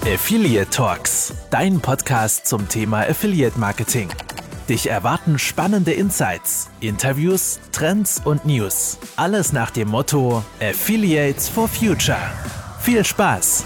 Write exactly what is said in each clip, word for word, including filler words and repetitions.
Affiliate Talks, dein Podcast zum Thema Affiliate Marketing. Dich erwarten spannende Insights, Interviews, Trends und News. Alles nach dem Motto Affiliates for Future. Viel Spaß!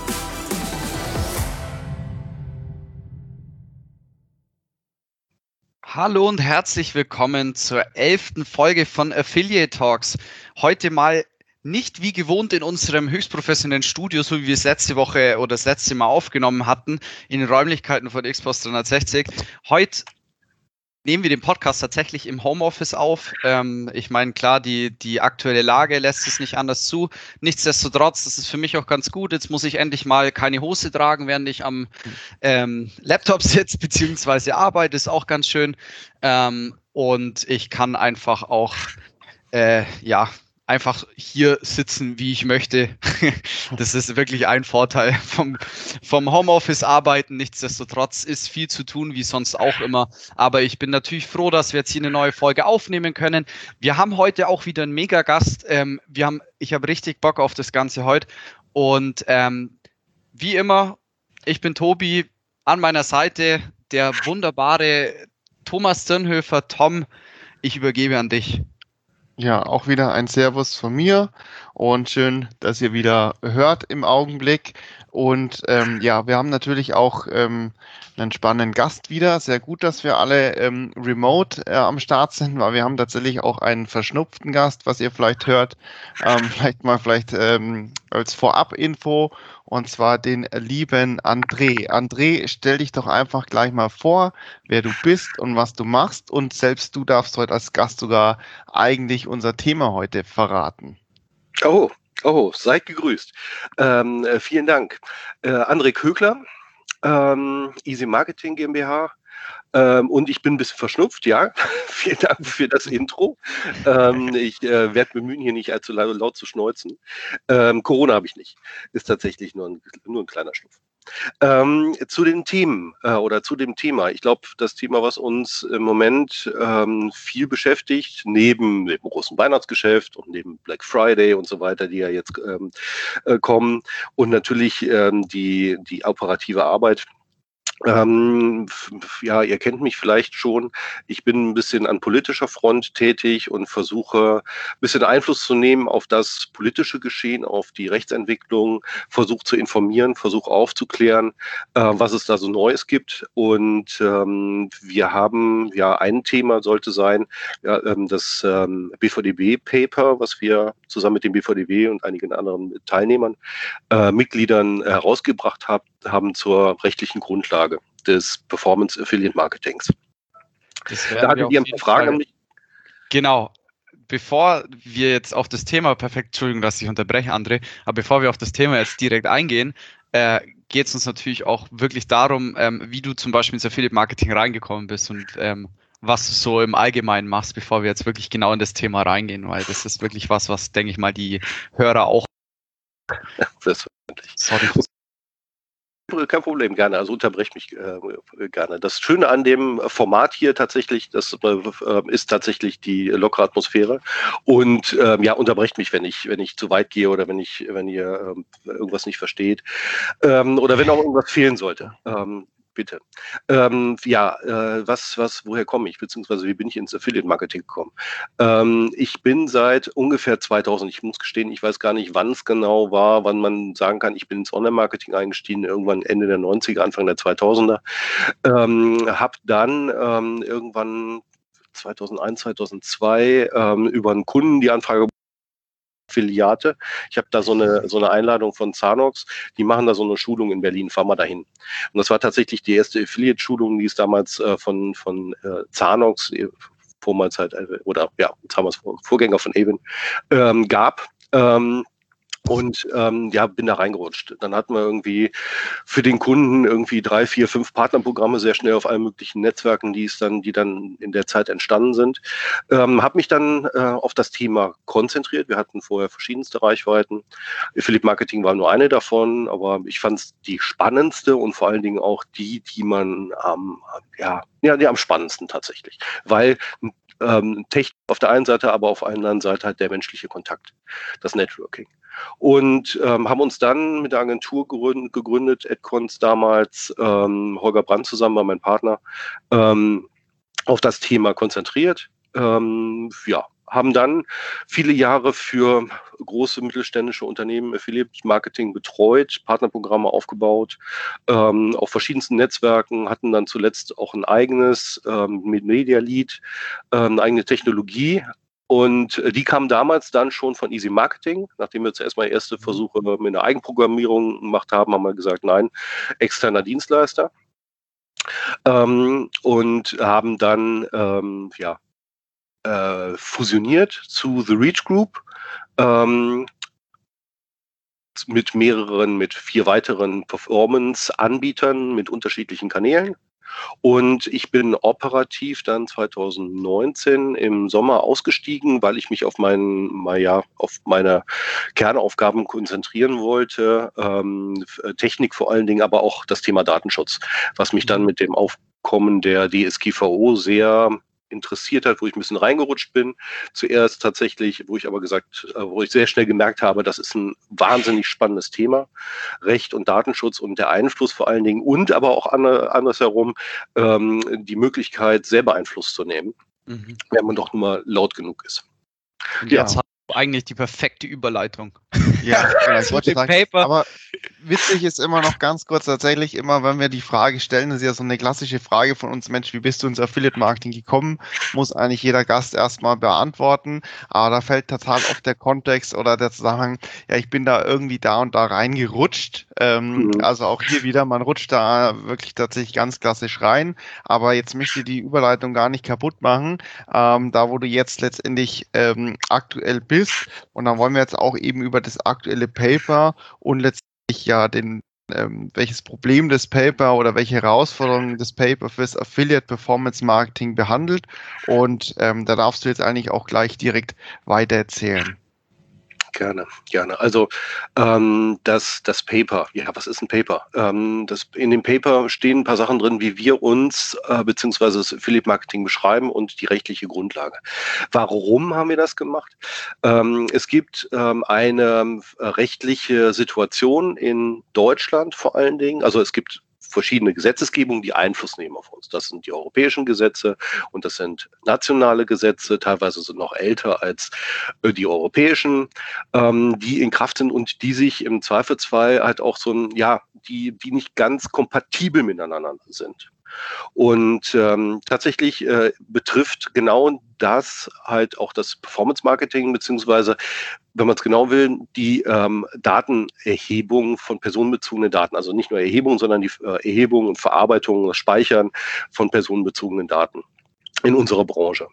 Hallo und herzlich willkommen zur elften Folge von Affiliate Talks. Heute mal nicht wie gewohnt in unserem höchst professionellen Studio, so wie wir es letzte Woche oder das letzte Mal aufgenommen hatten, in den Räumlichkeiten von Xbox dreihundertsechzig. Heute nehmen wir den Podcast tatsächlich im Homeoffice auf. Ähm, ich meine, klar, die, die aktuelle Lage lässt es nicht anders zu. Nichtsdestotrotz, das ist für mich auch ganz gut. Jetzt muss ich endlich mal keine Hose tragen, während ich am ähm, Laptop sitze, beziehungsweise arbeite, ist auch ganz schön. Ähm, und ich kann einfach auch, äh, ja, einfach hier sitzen, wie ich möchte. Das ist wirklich ein Vorteil vom, vom Homeoffice-Arbeiten. Nichtsdestotrotz ist viel zu tun, wie sonst auch immer. Aber ich bin natürlich froh, dass wir jetzt hier eine neue Folge aufnehmen können. Wir haben heute auch wieder einen Mega-Gast. Ähm, wir haben, ich habe richtig Bock auf das Ganze heute. Und ähm, wie immer, ich bin Tobi, an meiner Seite der wunderbare Thomas Dirnhöfer. Tom, ich übergebe an dich. Ja, auch wieder ein Servus von mir und schön, dass ihr wieder hört im Augenblick. Und ähm, ja, wir haben natürlich auch ähm, einen spannenden Gast wieder. Sehr gut, dass wir alle ähm, remote äh, am Start sind, weil wir haben tatsächlich auch einen verschnupften Gast, was ihr vielleicht hört. Ähm, vielleicht mal vielleicht ähm, als Vorab-Info. Und zwar den lieben André. André, stell dich doch einfach gleich mal vor, wer du bist und was du machst. Und selbst du darfst heute als Gast sogar eigentlich unser Thema heute verraten. Oh, oh, seid gegrüßt. Ähm, äh, vielen Dank. Äh, André Kögler, ähm, Easy Marketing GmbH. Ähm, und ich bin ein bisschen verschnupft, ja. Vielen Dank für das Intro. Ähm, ich äh, werde bemühen, hier nicht allzu laut, laut zu schneuzen. Ähm, Corona habe ich nicht. Ist tatsächlich nur ein, nur ein kleiner Schnupf. Ähm, zu den Themen äh, oder zu dem Thema. Ich glaube, das Thema, was uns im Moment ähm, viel beschäftigt, neben dem großen Weihnachtsgeschäft und neben Black Friday und so weiter, die ja jetzt ähm, äh, kommen, und natürlich ähm, die, die operative Arbeit. Ähm, ja, ihr kennt mich vielleicht schon. Ich bin ein bisschen an politischer Front tätig und versuche ein bisschen Einfluss zu nehmen auf das politische Geschehen, auf die Rechtsentwicklung, versuche zu informieren, versuche aufzuklären, äh, was es da so Neues gibt. Und ähm, wir haben, ja, ein Thema sollte sein, ja, ähm, das ähm, B V D B-Paper, was wir zusammen mit dem B V D B und einigen anderen Teilnehmern, äh, Mitgliedern herausgebracht haben, haben zur rechtlichen Grundlage des Performance Affiliate Marketings. Da hattet ihr ein paar Fragen an mich. Genau. Bevor wir jetzt auf das Thema, perfekt, Entschuldigung, dass ich unterbreche, André, aber bevor wir auf das Thema jetzt direkt eingehen, äh, geht es uns natürlich auch wirklich darum, ähm, wie du zum Beispiel ins Affiliate Marketing reingekommen bist und ähm, was du so im Allgemeinen machst, bevor wir jetzt wirklich genau in das Thema reingehen, weil das ist wirklich was, was, denke ich mal, die Hörer auch... Selbstverständlich. Sorry. Kein Problem, gerne. Also unterbrecht mich äh, gerne. Das Schöne an dem Format hier tatsächlich, das äh, ist tatsächlich die lockere Atmosphäre. Und ähm, ja, unterbrecht mich, wenn ich, wenn ich zu weit gehe oder wenn ich, wenn ihr ähm, irgendwas nicht versteht ähm, oder wenn auch irgendwas fehlen sollte. Ähm, Bitte. Ähm, ja, äh, was, was, woher komme ich, beziehungsweise wie bin ich ins Affiliate Marketing gekommen? Ähm, ich bin seit ungefähr zweitausend, ich muss gestehen, ich weiß gar nicht, wann es genau war, wann man sagen kann, ich bin ins Online-Marketing eingestiegen, irgendwann Ende der neunziger, Anfang der zweitausender. Ähm, habe dann ähm, irgendwann zweitausendeins, zweitausendzwei ähm, über einen Kunden die Anfrage Affiliate. Ich habe da so eine, so eine Einladung von Zanox, die machen da so eine Schulung in Berlin, fahr mal dahin. Und das war tatsächlich die erste Affiliate-Schulung, die es damals äh, von, von äh, Zanox, äh, vormals halt, äh, oder ja, damals Vorgänger von Avon, ähm, gab. Ähm, Und ähm, ja, bin da reingerutscht. Dann hatten wir irgendwie für den Kunden irgendwie drei, vier, fünf Partnerprogramme sehr schnell auf allen möglichen Netzwerken, die es dann, die dann in der Zeit entstanden sind. Ähm, habe mich dann äh, auf das Thema konzentriert. Wir hatten vorher verschiedenste Reichweiten. Affiliate Marketing war nur eine davon, aber ich fand es die spannendste und vor allen Dingen auch die, die man ähm, ja, ja, die am spannendsten tatsächlich, weil ähm, Technik auf der einen Seite, aber auf der anderen Seite halt der menschliche Kontakt, das Networking. und ähm, haben uns dann mit der Agentur gegründet, gegründet Adcons damals, ähm, Holger Brandt zusammen war mein Partner, ähm, auf das Thema konzentriert. Ähm, ja, haben dann viele Jahre für große mittelständische Unternehmen Affiliate Marketing betreut, Partnerprogramme aufgebaut, ähm, auf verschiedensten Netzwerken, hatten dann zuletzt auch ein eigenes ähm, mit Media Lead, äh, eine eigene Technologie. Und die kam damals dann schon von Easy Marketing. Nachdem wir zuerst mal erste Versuche mit einer Eigenprogrammierung gemacht haben, haben wir gesagt, nein, externer Dienstleister. Ähm, und haben dann ähm, ja, äh, fusioniert zu The Reach Group ähm, mit mehreren, mit vier weiteren Performance-Anbietern mit unterschiedlichen Kanälen. Und ich bin operativ dann zweitausendneunzehn im Sommer ausgestiegen, weil ich mich auf meinen, mal ja, auf meine Kernaufgaben konzentrieren wollte. Ähm, Technik vor allen Dingen, aber auch das Thema Datenschutz, was mich dann mit dem Aufkommen der D S G V O sehr interessiert hat, wo ich ein bisschen reingerutscht bin. Zuerst tatsächlich, wo ich aber gesagt, wo ich sehr schnell gemerkt habe, das ist ein wahnsinnig spannendes Thema. Recht und Datenschutz und der Einfluss vor allen Dingen und aber auch andersherum ähm, die Möglichkeit, selber Einfluss zu nehmen, mhm. wenn man doch nur mal laut genug ist. Und jetzt ja. Haben wir eigentlich die perfekte Überleitung. Ja, genau, ich wollte sagen, Paper. Aber witzig ist immer noch ganz kurz tatsächlich immer, wenn wir die Frage stellen, das ist ja so eine klassische Frage von uns, Mensch, wie bist du ins Affiliate Marketing gekommen? Muss eigentlich jeder Gast erstmal beantworten, aber da fällt total oft der Kontext oder der Zusammenhang, ja, ich bin da irgendwie da und da reingerutscht, ähm, mhm. also auch hier wieder, man rutscht da wirklich tatsächlich ganz klassisch rein, aber jetzt möchte ich die Überleitung gar nicht kaputt machen, ähm, da wo du jetzt letztendlich ähm, aktuell bist und dann wollen wir jetzt auch eben über das aktuelle Paper und letztlich ja den, ähm, welches Problem das Paper oder welche Herausforderungen das Paper fürs Affiliate Performance Marketing behandelt. Und ähm, da darfst du jetzt eigentlich auch gleich direkt weiter erzählen. Gerne, gerne. Also ähm, das, das Paper, ja, was ist ein Paper? Ähm, das, in dem Paper stehen ein paar Sachen drin, wie wir uns äh, beziehungsweise das Affiliate Marketing beschreiben und die rechtliche Grundlage. Warum haben wir das gemacht? Ähm, es gibt ähm, eine äh, rechtliche Situation in Deutschland vor allen Dingen. Also es gibt verschiedene Gesetzesgebungen, die Einfluss nehmen auf uns. Das sind die europäischen Gesetze und das sind nationale Gesetze, teilweise sind noch älter als äh, die europäischen, ähm, die in Kraft sind und die sich im Zweifelsfall halt auch so ein, ja, die, die nicht ganz kompatibel miteinander sind. Und ähm, tatsächlich äh, betrifft genau das halt auch das Performance-Marketing, beziehungsweise, wenn man es genau will, die ähm, Datenerhebung von personenbezogenen Daten. Also nicht nur Erhebung, sondern die äh, Erhebung und Verarbeitung, das Speichern von personenbezogenen Daten in unserer Branche.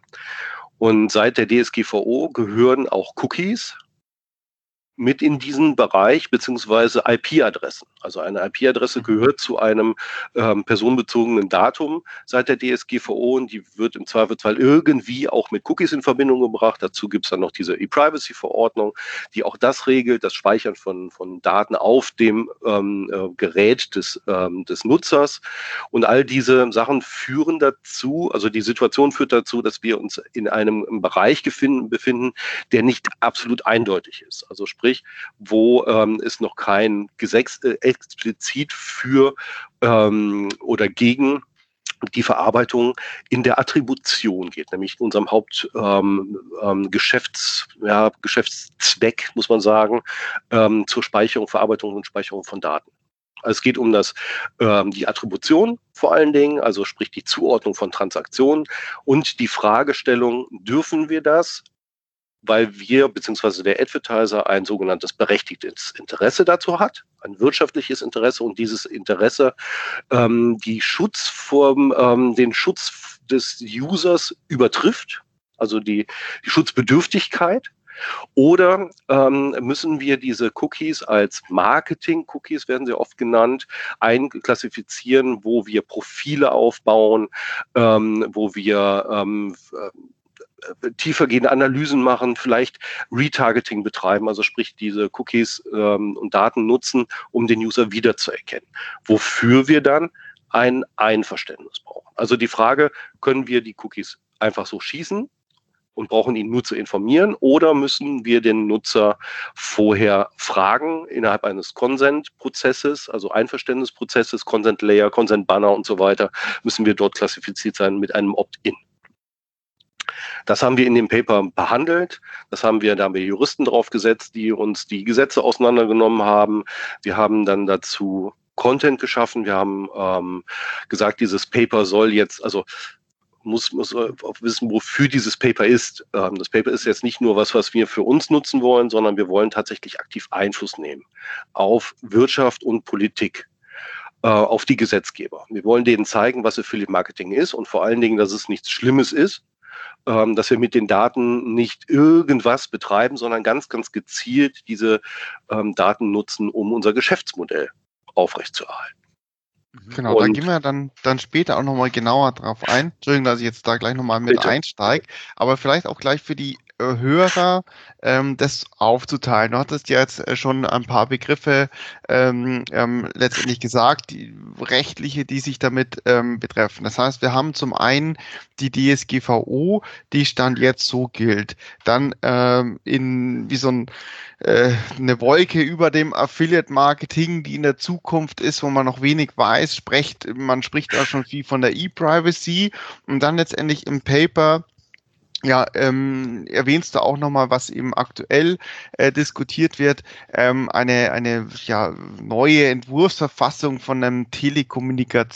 Und seit der D S G V O gehören auch Cookies mit in diesen Bereich, beziehungsweise I P-Adressen. Also eine I P-Adresse gehört zu einem ähm, personenbezogenen Datum seit der D S G V O und die wird im Zweifelsfall irgendwie auch mit Cookies in Verbindung gebracht. Dazu gibt es dann noch diese E-Privacy-Verordnung, die auch das regelt, das Speichern von, von Daten auf dem ähm, äh, Gerät des, ähm, des Nutzers. Und all diese Sachen führen dazu, also die Situation führt dazu, dass wir uns in einem Bereich befinden, befinden der nicht absolut eindeutig ist. Also sprich, wo ähm, es noch kein Gesetz äh, explizit für ähm, oder gegen die Verarbeitung in der Attribution geht, nämlich unserem Hauptgeschäfts, ähm, Geschäfts, ja, Geschäftszweck, muss man sagen, ähm, zur Speicherung, Verarbeitung und Speicherung von Daten. Also es geht um das, ähm, die Attribution vor allen Dingen, also sprich die Zuordnung von Transaktionen und die Fragestellung, dürfen wir das, weil wir bzw. der Advertiser ein sogenanntes berechtigtes Interesse dazu hat, ein wirtschaftliches Interesse und dieses Interesse ähm, die Schutzform, ähm, den Schutz des Users übertrifft, also die, die Schutzbedürftigkeit. Oder ähm, müssen wir diese Cookies als Marketing-Cookies, werden sie oft genannt, einklassifizieren, wo wir Profile aufbauen, ähm, wo wir ähm, tiefergehende Analysen machen, vielleicht Retargeting betreiben, also sprich diese Cookies ähm, und Daten nutzen, um den User wiederzuerkennen. Wofür wir dann ein Einverständnis brauchen. Also die Frage, können wir die Cookies einfach so schießen und brauchen ihn nur zu informieren, oder müssen wir den Nutzer vorher fragen innerhalb eines Consent-Prozesses, also Einverständnisprozesses, Consent-Layer, Consent-Banner und so weiter, müssen wir dort klassifiziert sein mit einem Opt-in. Das haben wir in dem Paper behandelt. Das haben wir, da haben wir Juristen draufgesetzt, die uns die Gesetze auseinandergenommen haben. Wir haben dann dazu Content geschaffen. Wir haben ähm, gesagt, dieses Paper soll jetzt, also muss, muss auch wissen, wofür dieses Paper ist. Ähm, das Paper ist jetzt nicht nur was, was wir für uns nutzen wollen, sondern wir wollen tatsächlich aktiv Einfluss nehmen auf Wirtschaft und Politik, äh, auf die Gesetzgeber. Wir wollen denen zeigen, was Affiliate Marketing ist und vor allen Dingen, dass es nichts Schlimmes ist, ähm, dass wir mit den Daten nicht irgendwas betreiben, sondern ganz, ganz gezielt diese ähm, Daten nutzen, um unser Geschäftsmodell aufrechtzuerhalten. Genau, und da gehen wir dann, dann später auch nochmal genauer drauf ein. Entschuldigung, dass ich jetzt da gleich nochmal mit einsteige, aber vielleicht auch gleich für die äh, Hörer ähm, das aufzuteilen. Du hattest ja jetzt äh, schon ein paar Begriffe ähm, ähm, letztendlich gesagt, die rechtliche, die sich damit ähm, betreffen. Das heißt, wir haben zum einen die D S G V O, die Stand jetzt so gilt. Dann ähm, in wie so ein äh, eine Wolke über dem Affiliate-Marketing, die in der Zukunft ist, wo man noch wenig weiß, spricht, man spricht auch schon viel von der E-Privacy und dann letztendlich im Paper ja, ähm, erwähnst du auch nochmal, was eben aktuell äh, diskutiert wird, ähm, eine, eine ja, neue Entwurfsverfassung von einem Telekommunikation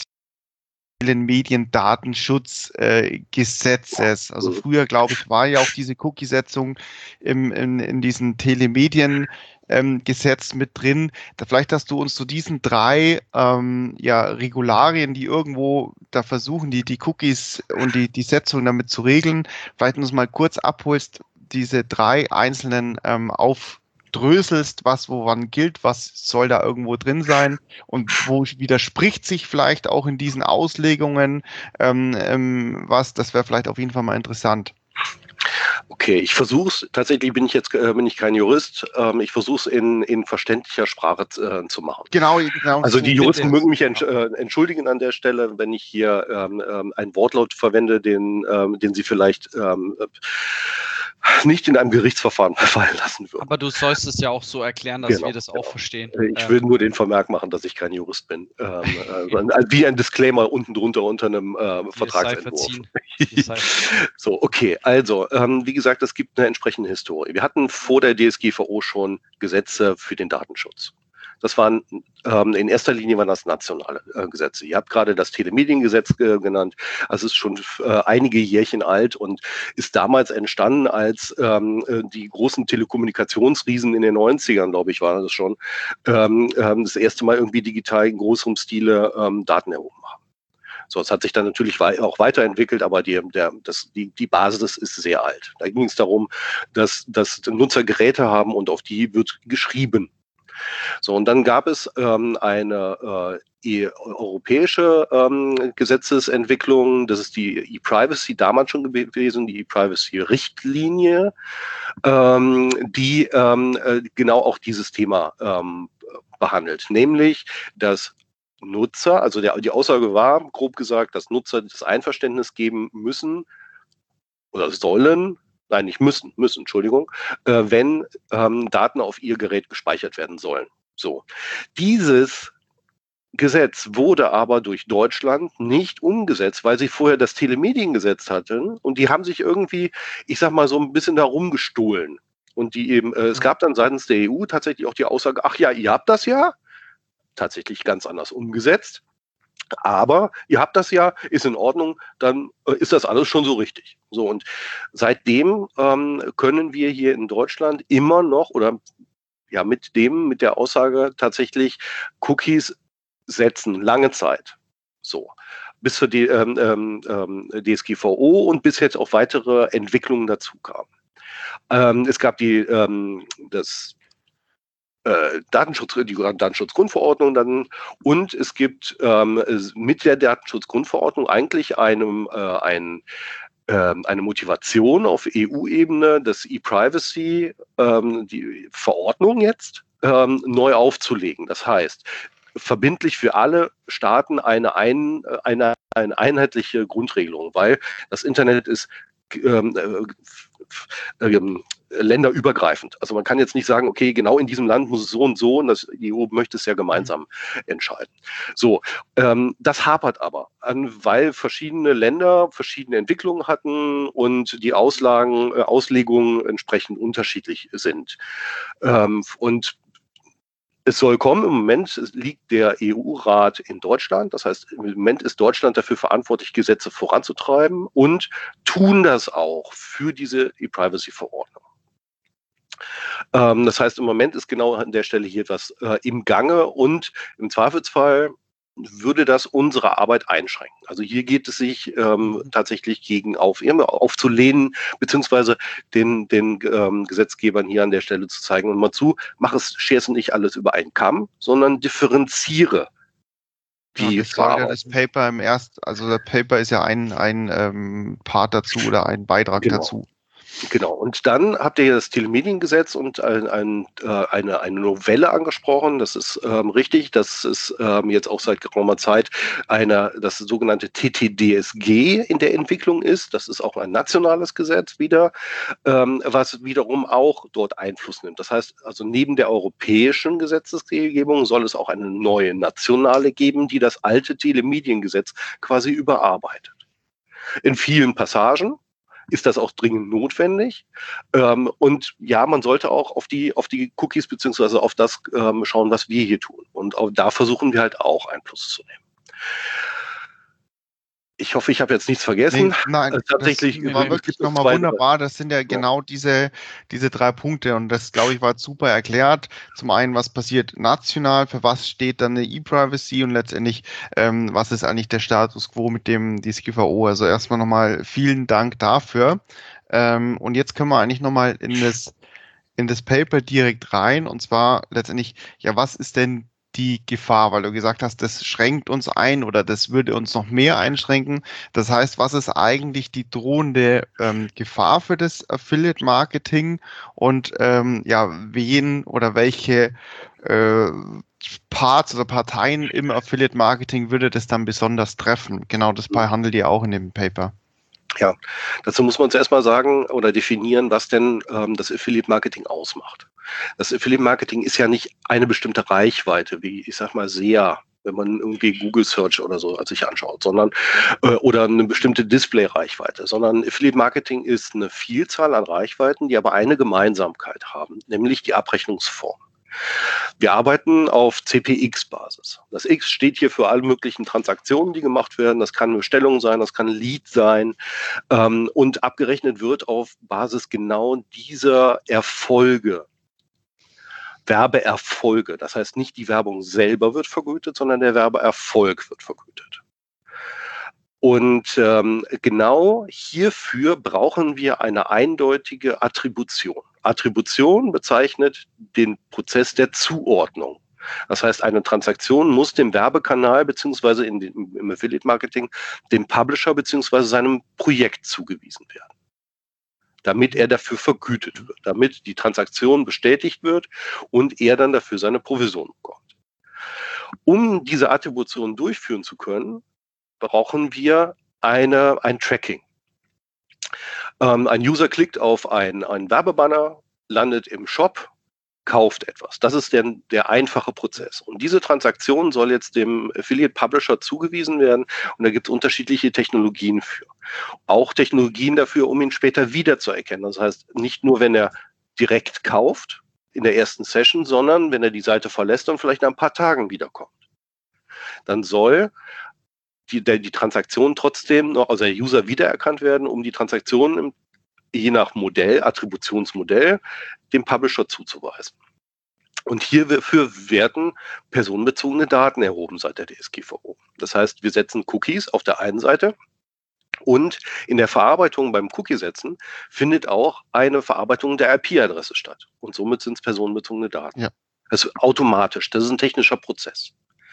Mediendatenschutzgesetzes. Äh, also früher, glaube ich, war ja auch diese Cookie-Setzung im, in, in diesen Telemedien ähm, Gesetz mit drin. Da, vielleicht hast du uns zu diesen drei ähm, ja, Regularien, die irgendwo da versuchen, die, die Cookies und die, die Setzung damit zu regeln, vielleicht uns mal kurz abholst, diese drei einzelnen ähm, auf dröselst, was woran gilt, was soll da irgendwo drin sein und wo widerspricht sich vielleicht auch in diesen Auslegungen ähm, ähm, was, das wäre vielleicht auf jeden Fall mal interessant. Okay, ich versuche es, tatsächlich bin ich jetzt äh, bin ich kein Jurist, ähm, ich versuche es in, in verständlicher Sprache äh, zu machen. Genau, genau. Also die Juristen mögen mich entsch äh, entschuldigen an der Stelle, wenn ich hier ähm, ähm, einen Wortlaut verwende, den, ähm, den sie vielleicht ähm, nicht in einem Gerichtsverfahren fallen lassen würden. Aber du sollst es ja auch so erklären, dass genau, wir das auch genau. verstehen. Ich will nur den Vermerk machen, dass ich kein Jurist bin. Ähm, äh, wie ein Disclaimer unten drunter unter einem äh, Vertragsentwurf. So, okay. Also, ähm, wie gesagt, es gibt eine entsprechende Historie. Wir hatten vor der D S G V O schon Gesetze für den Datenschutz. Das waren ähm, in erster Linie waren das nationale äh, Gesetze. Ihr habt gerade das Telemediengesetz äh, genannt. Also es ist schon äh, einige Jährchen alt und ist damals entstanden, als ähm, die großen Telekommunikationsriesen in den neunzigern, glaube ich, waren das schon, ähm, ähm, das erste Mal irgendwie digital in größerem Stile ähm, Daten erhoben haben. So, es hat sich dann natürlich wei- auch weiterentwickelt, aber die, der, das, die, die Basis ist sehr alt. Da ging es darum, dass, dass Nutzer Geräte haben und auf die wird geschrieben. So, und dann gab es ähm, eine äh, europäische ähm, Gesetzesentwicklung, das ist die E-Privacy, damals schon gewesen, die E-Privacy-Richtlinie, ähm, die ähm, äh, genau auch dieses Thema ähm, behandelt, nämlich dass Nutzer, also der, die Aussage war, grob gesagt, dass Nutzer das Einverständnis geben müssen oder sollen, nein, nicht müssen, müssen, Entschuldigung, äh, wenn ähm, Daten auf ihr Gerät gespeichert werden sollen. So. Dieses Gesetz wurde aber durch Deutschland nicht umgesetzt, weil sie vorher das Telemediengesetz hatten und die haben sich irgendwie, ich sag mal, so ein bisschen da rumgestohlen. Und die eben, äh, es gab dann seitens der E U tatsächlich auch die Aussage, ach ja, ihr habt das ja, tatsächlich ganz anders umgesetzt. Aber ihr habt das ja, ist in Ordnung, dann äh, ist das alles schon so richtig. So, und seitdem ähm, können wir hier in Deutschland immer noch oder ja mit dem, mit der Aussage tatsächlich Cookies setzen, lange Zeit. So, bis zur D, ähm, ähm, D S G V O und bis jetzt auch weitere Entwicklungen dazu kamen. Ähm, es gab die, ähm, das Datenschutz, die Datenschutzgrundverordnung dann und es gibt ähm, mit der Datenschutzgrundverordnung eigentlich einem, äh, ein, äh, eine Motivation auf E U-Ebene, das E-Privacy, ähm, die Verordnung jetzt ähm, neu aufzulegen. Das heißt, verbindlich für alle Staaten eine, ein, eine, eine einheitliche Grundregelung, weil das Internet ist ähm, ähm, länderübergreifend. Also man kann jetzt nicht sagen, okay, genau in diesem Land muss es so und so und das, die E U möchte es ja gemeinsam mhm. entscheiden. So, ähm, das hapert aber, an, weil verschiedene Länder verschiedene Entwicklungen hatten und die Auslagen, äh, Auslegungen entsprechend unterschiedlich sind. Ähm, und es soll kommen. Im Moment liegt der E U-Rat in Deutschland. Das heißt, im Moment ist Deutschland dafür verantwortlich, Gesetze voranzutreiben und tun das auch für diese E-Privacy-Verordnung. Ähm, das heißt, im Moment ist genau an der Stelle hier etwas äh, im Gange und im Zweifelsfall würde das unsere Arbeit einschränken. Also hier geht es sich ähm, tatsächlich gegen auf, aufzulehnen, beziehungsweise den, den ähm, Gesetzgebern hier an der Stelle zu zeigen, und mal zu, mach es, scherst nicht alles über einen Kamm, sondern differenziere die ja, das soll ja das Paper im ersten, also das Paper ist ja ein, ein ähm, Part dazu oder ein Beitrag genau. dazu. Genau, und dann habt ihr das Telemediengesetz und ein, ein, äh, eine, eine Novelle angesprochen. Das ist ähm, richtig, das ist ähm, jetzt auch seit geraumer Zeit eine, das sogenannte T T D S G in der Entwicklung ist. Das ist auch ein nationales Gesetz wieder, ähm, was wiederum auch dort Einfluss nimmt. Das heißt, also neben der europäischen Gesetzesgebung soll es auch eine neue nationale geben, die das alte Telemediengesetz quasi überarbeitet. In vielen Passagen ist das auch dringend notwendig. Ähm, und ja, man sollte auch auf die, auf die Cookies beziehungsweise auf das ähm, schauen, was wir hier tun. Und auch da versuchen wir halt auch Einfluss zu nehmen. Ich hoffe, ich habe jetzt nichts vergessen. Nee, nein, also tatsächlich das war wirklich nochmal wunderbar. Das sind ja genau diese, diese drei Punkte und das, glaube ich, war super erklärt. Zum einen, was passiert national, für was steht dann eine E-Privacy und letztendlich, ähm, was ist eigentlich der Status quo mit dem D S G V O. Also erstmal nochmal vielen Dank dafür. Ähm, und jetzt können wir eigentlich nochmal in das, in das Paper direkt rein und zwar letztendlich, ja, was ist denn die Gefahr, weil du gesagt hast, das schränkt uns ein oder das würde uns noch mehr einschränken. Das heißt, was ist eigentlich die drohende ähm, Gefahr für das Affiliate-Marketing und ähm, ja, wen oder welche äh, Parts oder Parteien im Affiliate-Marketing würde das dann besonders treffen? Genau das behandelt ihr auch in dem Paper. Ja, dazu muss man zuerst mal sagen oder definieren, was denn ähm, das Affiliate-Marketing ausmacht. Das Affiliate-Marketing ist ja nicht eine bestimmte Reichweite, wie ich sag mal S E A, wenn man irgendwie Google Search oder so sich anschaut, sondern äh, oder eine bestimmte Display-Reichweite, sondern Affiliate-Marketing ist eine Vielzahl an Reichweiten, die aber eine Gemeinsamkeit haben, nämlich die Abrechnungsform. Wir arbeiten auf C P X-Basis. Das X steht hier für alle möglichen Transaktionen, die gemacht werden. Das kann eine Bestellung sein, das kann ein Lead sein ähm, und abgerechnet wird auf Basis genau dieser Erfolge. Werbeerfolge. Das heißt, nicht die Werbung selber wird vergütet, sondern der Werbeerfolg wird vergütet. Und ähm, genau hierfür brauchen wir eine eindeutige Attribution. Attribution bezeichnet den Prozess der Zuordnung. Das heißt, eine Transaktion muss dem Werbekanal beziehungsweise in dem, im Affiliate-Marketing dem Publisher beziehungsweise seinem Projekt zugewiesen werden, damit er dafür vergütet wird, damit die Transaktion bestätigt wird und er dann dafür seine Provision bekommt. Um diese Attribution durchführen zu können, brauchen wir eine, ein Tracking. Ähm, ein User klickt auf einen, einen Werbebanner, landet im Shop, kauft etwas. Das ist der, der einfache Prozess. Und diese Transaktion soll jetzt dem Affiliate Publisher zugewiesen werden und da gibt es unterschiedliche Technologien für. Auch Technologien dafür, um ihn später wiederzuerkennen. Das heißt, nicht nur, wenn er direkt kauft in der ersten Session, sondern wenn er die Seite verlässt und vielleicht nach ein paar Tagen wiederkommt. Dann soll Die, der, die Transaktion trotzdem noch, also der User wiedererkannt werden, um die Transaktion im, je nach Modell, Attributionsmodell, dem Publisher zuzuweisen. Und hierfür werden personenbezogene Daten erhoben seit der D S G V O. Das heißt, wir setzen Cookies auf der einen Seite und in der Verarbeitung beim Cookie-Setzen findet auch eine Verarbeitung der I P-Adresse statt. Und somit sind es personenbezogene Daten. Ja. Also automatisch, das ist ein technischer Prozess.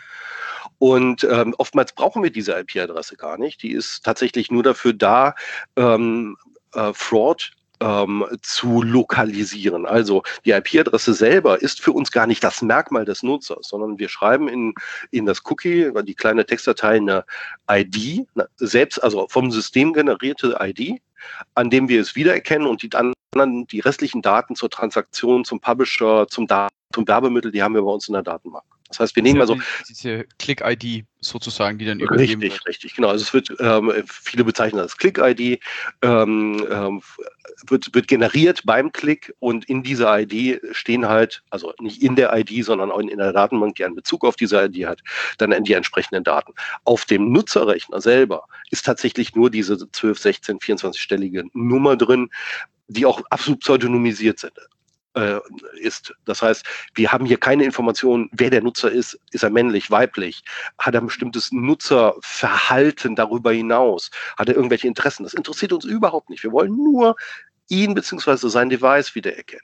Und ähm, oftmals brauchen wir diese I P-Adresse gar nicht. Die ist tatsächlich nur dafür da, ähm, äh, Fraud ähm, zu lokalisieren. Also die I P-Adresse selber ist für uns gar nicht das Merkmal des Nutzers, sondern wir schreiben in, in das Cookie, die kleine Textdatei, eine I D, selbst, also vom System generierte I D, an dem wir es wiedererkennen und die anderen, die restlichen Daten zur Transaktion, zum Publisher, zum, Da- zum Werbemittel, die haben wir bei uns in der Datenbank. Das heißt, wir nehmen also diese Click-I D sozusagen, die dann übergeben richtig, wird. richtig, genau. Also es wird, ähm, viele bezeichnen das Click-I D, ähm, ähm, wird, wird generiert beim Klick und in dieser I D stehen halt, also nicht in der I D, sondern auch in der Datenbank, die einen Bezug auf diese I D hat, dann die entsprechenden Daten. Auf dem Nutzerrechner selber ist tatsächlich nur diese zwölf, sechzehn, vierundzwanzig-stellige Nummer drin, die auch absolut pseudonymisiert sind. Ist. Das heißt, wir haben hier keine Informationen, wer der Nutzer ist. Ist er männlich, weiblich? Hat er ein bestimmtes Nutzerverhalten darüber hinaus? Hat er irgendwelche Interessen? Das interessiert uns überhaupt nicht. Wir wollen nur ihn bzw. sein Device wiedererkennen.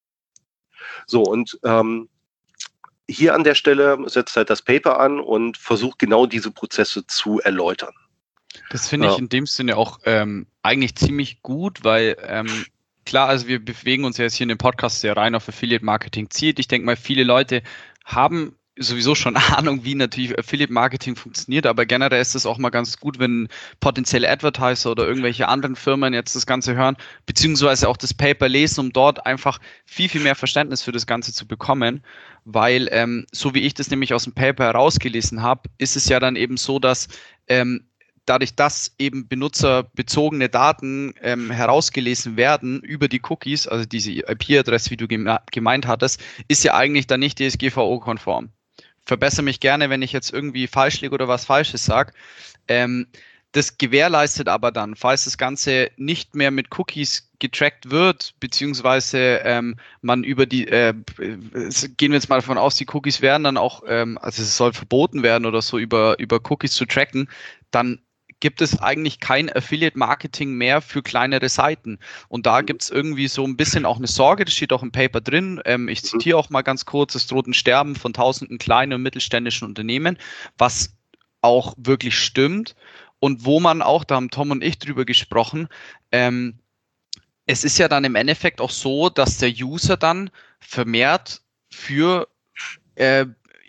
So, und ähm, hier an der Stelle setzt halt das Paper an und versucht genau diese Prozesse zu erläutern. Das finde ich ja. in dem Sinne auch ähm, eigentlich ziemlich gut, weil ähm, klar, also wir bewegen uns ja jetzt hier in dem Podcast sehr rein auf Affiliate-Marketing zielt. Ich denke mal, viele Leute haben sowieso schon Ahnung, wie natürlich Affiliate-Marketing funktioniert, aber generell ist es auch mal ganz gut, wenn potenzielle Advertiser oder irgendwelche anderen Firmen jetzt das Ganze hören, beziehungsweise auch das Paper lesen, um dort einfach viel, viel mehr Verständnis für das Ganze zu bekommen, weil ähm, so wie ich das nämlich aus dem Paper herausgelesen habe, ist es ja dann eben so, dass ähm, dadurch, dass eben benutzerbezogene Daten ähm, herausgelesen werden über die Cookies, also diese I P-Adresse, wie du geme- gemeint hattest, ist ja eigentlich dann nicht D S G V O-konform. Verbessere mich gerne, wenn ich jetzt irgendwie falsch liege oder was Falsches sage. Ähm, das gewährleistet aber dann, falls das Ganze nicht mehr mit Cookies getrackt wird, beziehungsweise ähm, man über die, äh, gehen wir jetzt mal davon aus, die Cookies werden dann auch, ähm, also es soll verboten werden oder so, über, über Cookies zu tracken, dann gibt es eigentlich kein Affiliate-Marketing mehr für kleinere Seiten. Und da gibt es irgendwie so ein bisschen auch eine Sorge, das steht auch im Paper drin. Ähm, ich zitiere auch mal ganz kurz, es droht ein Sterben von tausenden kleinen und mittelständischen Unternehmen, was auch wirklich stimmt. Und wo man auch, da haben Tom und ich drüber gesprochen, ähm, es ist ja dann im Endeffekt auch so, dass der User dann vermehrt für äh,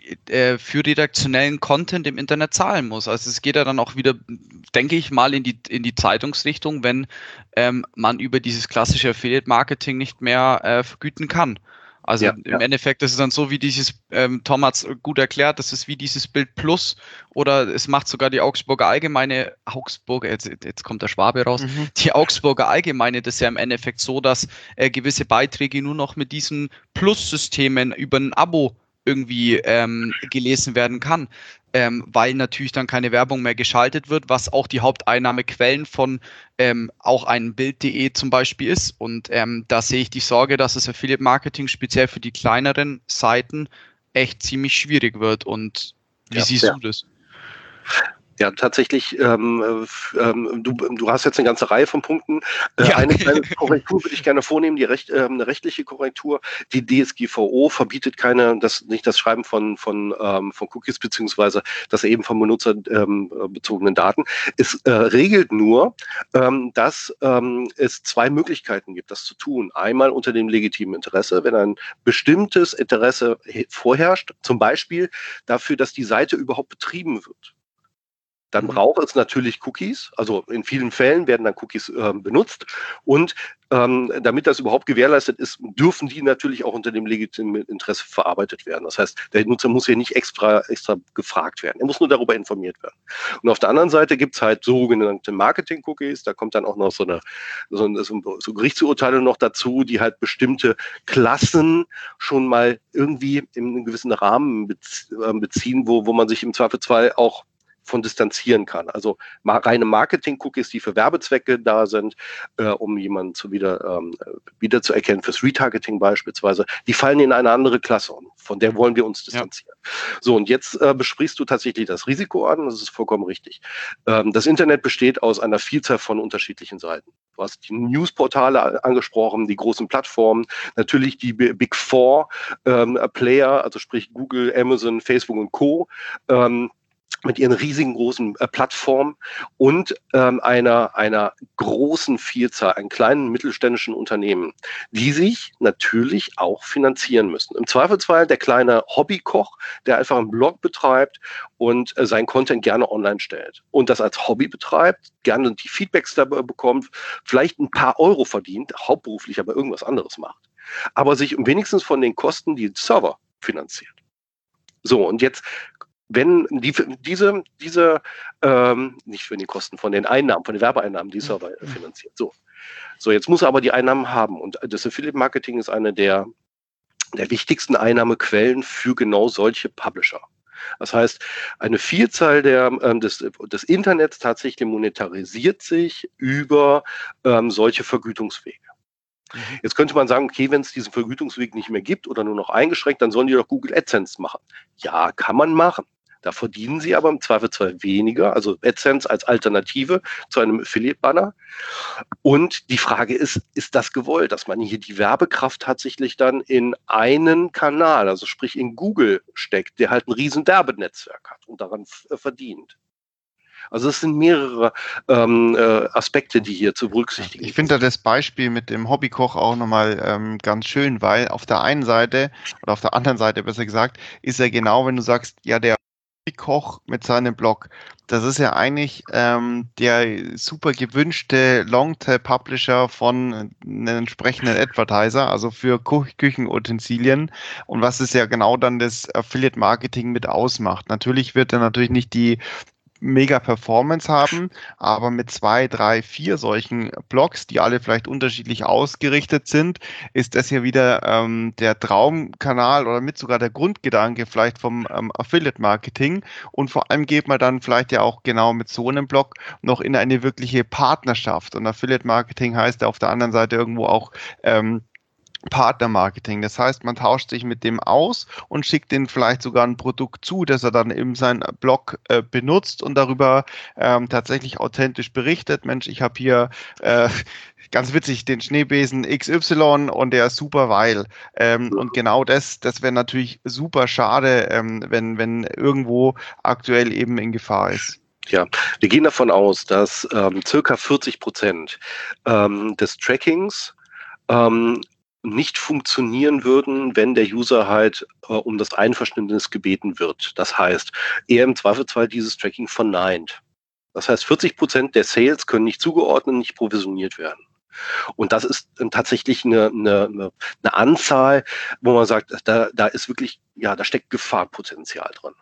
für redaktionellen Content im Internet zahlen muss. Also es geht ja dann auch wieder, denke ich mal, in die, in die Zeitungsrichtung, wenn ähm, man über dieses klassische Affiliate-Marketing nicht mehr äh, vergüten kann. Also ja, im ja. Endeffekt ist es dann so wie dieses, ähm, Tom hat es gut erklärt, das ist wie dieses Bild Plus oder es macht sogar die Augsburger Allgemeine, Augsburger, jetzt, jetzt kommt der Schwabe raus, Mhm. die Augsburger Allgemeine, das ist ja im Endeffekt so, dass äh, gewisse Beiträge nur noch mit diesen Plus-Systemen über ein Abo irgendwie ähm, gelesen werden kann, ähm, weil natürlich dann keine Werbung mehr geschaltet wird, was auch die Haupteinnahmequellen von ähm, auch einem Bild punkt de zum Beispiel ist. Und ähm, da sehe ich die Sorge, dass das Affiliate-Marketing speziell für die kleineren Seiten echt ziemlich schwierig wird. Und wie Ja, siehst ja. du das? Ja, tatsächlich, ähm, ähm, du, du hast jetzt eine ganze Reihe von Punkten. Äh, Ja. Eine kleine Korrektur würde ich gerne vornehmen, die recht, äh, eine rechtliche Korrektur. Die D S G V O verbietet keine, das, nicht das Schreiben von, von, ähm, von Cookies, beziehungsweise das eben von benutzerbezogenen ähm, Daten. Es äh, regelt nur, ähm, dass ähm, es zwei Möglichkeiten gibt, das zu tun. Einmal unter dem legitimen Interesse, wenn ein bestimmtes Interesse vorherrscht, zum Beispiel dafür, dass die Seite überhaupt betrieben wird. Dann braucht es natürlich Cookies, also in vielen Fällen werden dann Cookies äh, benutzt und ähm, damit das überhaupt gewährleistet ist, dürfen die natürlich auch unter dem legitimen Interesse verarbeitet werden. Das heißt, der Nutzer muss hier nicht extra, extra gefragt werden, er muss nur darüber informiert werden. Und auf der anderen Seite gibt es halt sogenannte Marketing-Cookies, da kommt dann auch noch so eine so, eine, so Gerichtsurteile noch dazu, die halt bestimmte Klassen schon mal irgendwie in einem gewissen Rahmen beziehen, wo, wo man sich im Zweifelsfall auch von distanzieren kann. Also mal reine Marketing-Cookies, die für Werbezwecke da sind, äh, um jemanden zu wieder, ähm, wieder zu erkennen, fürs Retargeting beispielsweise, die fallen in eine andere Klasse und von der wollen wir uns distanzieren. Ja. So, und jetzt äh, besprichst du tatsächlich das Risiko an, das ist vollkommen richtig. Ähm, das Internet besteht aus einer Vielzahl von unterschiedlichen Seiten. Du hast die Newsportale angesprochen, die großen Plattformen, natürlich die Big Four ähm, Player, also sprich Google, Amazon, Facebook und Co., ähm, mit ihren riesigen großen äh, Plattformen und ähm, einer, einer großen Vielzahl an kleinen mittelständischen Unternehmen, die sich natürlich auch finanzieren müssen. Im Zweifelsfall der kleine Hobbykoch, der einfach einen Blog betreibt und äh, sein Content gerne online stellt und das als Hobby betreibt, gerne die Feedbacks dabei bekommt, vielleicht ein paar Euro verdient, hauptberuflich aber irgendwas anderes macht, aber sich wenigstens von den Kosten die Server finanziert. So, und jetzt wenn die, diese, diese ähm, nicht für die Kosten, von den Einnahmen, von den Werbeeinnahmen, die Server finanziert. So. so, jetzt muss er aber die Einnahmen haben. Und das Affiliate-Marketing ist eine der, der wichtigsten Einnahmequellen für genau solche Publisher. Das heißt, eine Vielzahl der, ähm, des, des Internets tatsächlich monetarisiert sich über ähm, solche Vergütungswege. Jetzt könnte man sagen, okay, wenn es diesen Vergütungsweg nicht mehr gibt oder nur noch eingeschränkt, dann sollen die doch Google AdSense machen. Ja, kann man machen. Da verdienen sie aber im Zweifelsfall weniger, also AdSense als Alternative zu einem Affiliate-Banner. Und die Frage ist, ist das gewollt, dass man hier die Werbekraft tatsächlich dann in einen Kanal, also sprich in Google steckt, der halt ein riesen Werbenetzwerk hat und daran äh, verdient. Also es sind mehrere ähm, äh, Aspekte, die hier zu berücksichtigen sind. Ich finde da das Beispiel mit dem Hobbykoch auch nochmal ähm, ganz schön, weil auf der einen Seite oder auf der anderen Seite besser gesagt, ist ja genau, wenn du sagst, ja, der Koch mit seinem Blog, das ist ja eigentlich ähm, der super gewünschte Longtail-Publisher von einem entsprechenden Advertiser, also für Ku- Küchenutensilien, und was es ja genau dann das Affiliate-Marketing mit ausmacht. Natürlich wird er natürlich nicht die mega Performance haben, aber mit zwei, drei, vier solchen Blogs, die alle vielleicht unterschiedlich ausgerichtet sind, ist das ja wieder ähm, der Traumkanal oder mit sogar der Grundgedanke vielleicht vom ähm, Affiliate-Marketing, und vor allem geht man dann vielleicht ja auch genau mit so einem Blog noch in eine wirkliche Partnerschaft, und Affiliate-Marketing heißt ja auf der anderen Seite irgendwo auch ähm, Partnermarketing. Das heißt, man tauscht sich mit dem aus und schickt denen vielleicht sogar ein Produkt zu, das er dann in seinem Blog äh, benutzt und darüber ähm, tatsächlich authentisch berichtet. Mensch, ich habe hier äh, ganz witzig den Schneebesen X Y und der ist super, weil. Ähm, und genau das, das wäre natürlich super schade, ähm, wenn, wenn irgendwo aktuell eben in Gefahr ist. Ja, wir gehen davon aus, dass ähm, circa vierzig Prozent ähm, des Trackings ähm, nicht funktionieren würden, wenn der User halt äh, um das Einverständnis gebeten wird. Das heißt, er im Zweifelsfall dieses Tracking verneint. Das heißt, vierzig Prozent der Sales können nicht zugeordnet, nicht provisioniert werden. Und das ist äh, tatsächlich eine, eine, eine Anzahl, wo man sagt, da, da ist wirklich, ja, da steckt Gefahrpotenzial drin.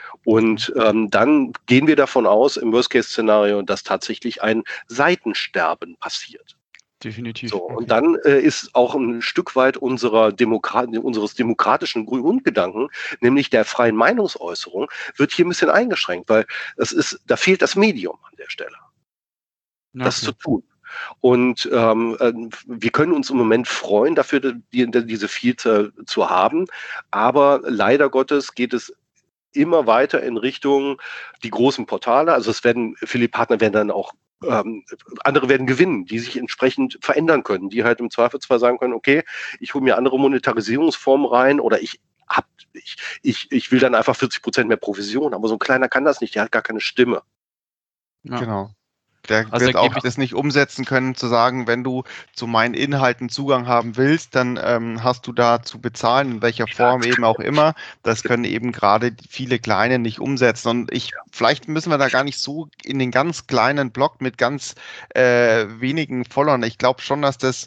Und ähm, dann gehen wir davon aus, im Worst-Case-Szenario, dass tatsächlich ein Seitensterben passiert. Definitiv. So, und dann äh, ist auch ein Stück weit unserer Demokrat unseres demokratischen Grundgedanken, nämlich der freien Meinungsäußerung, wird hier ein bisschen eingeschränkt, weil es ist, da fehlt das Medium an der Stelle, okay. das zu tun. Und ähm, wir können uns im Moment freuen, dafür die, diese Vielzahl zu haben, aber leider Gottes geht es immer weiter in Richtung die großen Portale. Also es werden, viele Partner werden dann auch Ähm, andere werden gewinnen, die sich entsprechend verändern können, die halt im Zweifelsfall sagen können, okay, ich hole mir andere Monetarisierungsformen rein oder ich hab, ich, ich, ich will dann einfach vierzig Prozent mehr Provision, aber so ein kleiner kann das nicht, der hat gar keine Stimme. Ja. Genau. Der also wird auch das nicht umsetzen können, zu sagen, wenn du zu meinen Inhalten Zugang haben willst, dann ähm, hast du da zu bezahlen, in welcher Form eben auch immer. Das können eben gerade viele Kleine nicht umsetzen. Und ich, vielleicht müssen wir da gar nicht so in den ganz kleinen Blog mit ganz äh, wenigen Followern. Ich glaube schon, dass das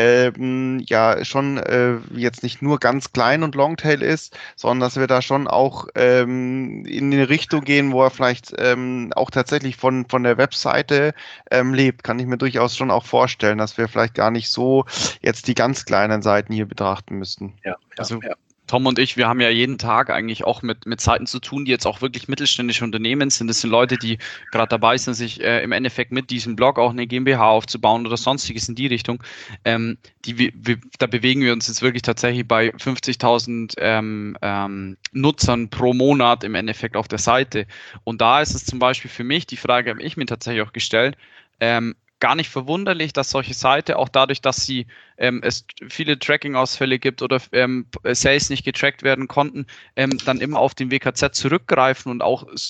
ähm, ja schon äh, jetzt nicht nur ganz klein und Longtail ist, sondern dass wir da schon auch ähm, in eine Richtung gehen, wo er vielleicht ähm, auch tatsächlich von, von der Webseite Ähm, lebt, kann ich mir durchaus schon auch vorstellen, dass wir vielleicht gar nicht so jetzt die ganz kleinen Seiten hier betrachten müssten. Ja, ja, also ja. Tom und ich, wir haben ja jeden Tag eigentlich auch mit, mit Seiten zu tun, die jetzt auch wirklich mittelständische Unternehmen sind. Das sind Leute, die gerade dabei sind, sich äh, im Endeffekt mit diesem Blog auch eine GmbH aufzubauen oder sonstiges in die Richtung. Ähm, die, wir, wir, da bewegen wir uns jetzt wirklich tatsächlich bei fünfzigtausend ähm, ähm, Nutzern pro Monat im Endeffekt auf der Seite. Und da ist es zum Beispiel für mich, die Frage habe ich mir tatsächlich auch gestellt, ähm, gar nicht verwunderlich, dass solche Seiten, auch dadurch, dass sie ähm, es viele Tracking-Ausfälle gibt oder ähm, Sales nicht getrackt werden konnten, ähm, dann immer auf den W K Z zurückgreifen und auch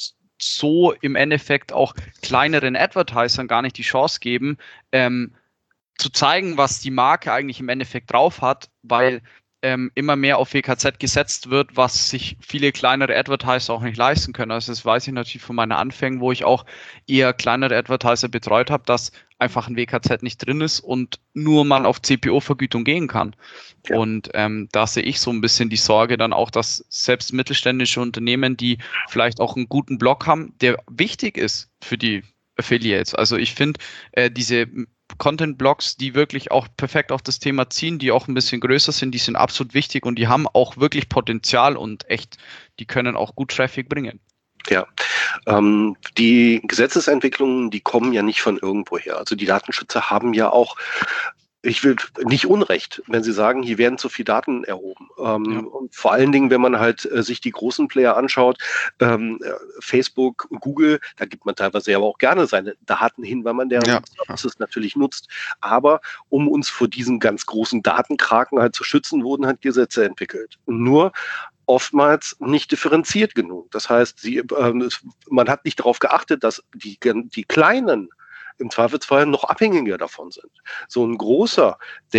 so im Endeffekt auch kleineren Advertisern gar nicht die Chance geben, ähm, zu zeigen, was die Marke eigentlich im Endeffekt drauf hat, weil ähm, immer mehr auf W K Z gesetzt wird, was sich viele kleinere Advertiser auch nicht leisten können. Also das weiß ich natürlich von meinen Anfängen, wo ich auch eher kleinere Advertiser betreut habe, dass einfach ein W K Z nicht drin ist und nur man auf C P O-Vergütung gehen kann. Ja. Und ähm, da sehe ich so ein bisschen die Sorge dann auch, dass selbst mittelständische Unternehmen, die vielleicht auch einen guten Blog haben, der wichtig ist für die Affiliates. Also ich finde, äh, diese Content-Blogs, die wirklich auch perfekt auf das Thema ziehen, die auch ein bisschen größer sind, die sind absolut wichtig und die haben auch wirklich Potenzial und echt, die können auch gut Traffic bringen. Ja, ähm, die Gesetzesentwicklungen, die kommen ja nicht von irgendwoher. Also die Datenschützer haben ja auch, ich will nicht Unrecht, wenn sie sagen, hier werden zu viele Daten erhoben. Ähm, ja. Und vor allen Dingen, wenn man halt äh, sich die großen Player anschaut, ähm, Facebook, Google, da gibt man teilweise aber auch gerne seine Daten hin, weil man deren ja. Services natürlich nutzt. Aber um uns vor diesen ganz großen Datenkraken halt zu schützen, wurden halt Gesetze entwickelt. Nur oftmals nicht differenziert genug. Das heißt, sie, ähm, man hat nicht darauf geachtet, dass die, die kleinen im Zweifelsfall noch abhängiger davon sind. So ein großer, der,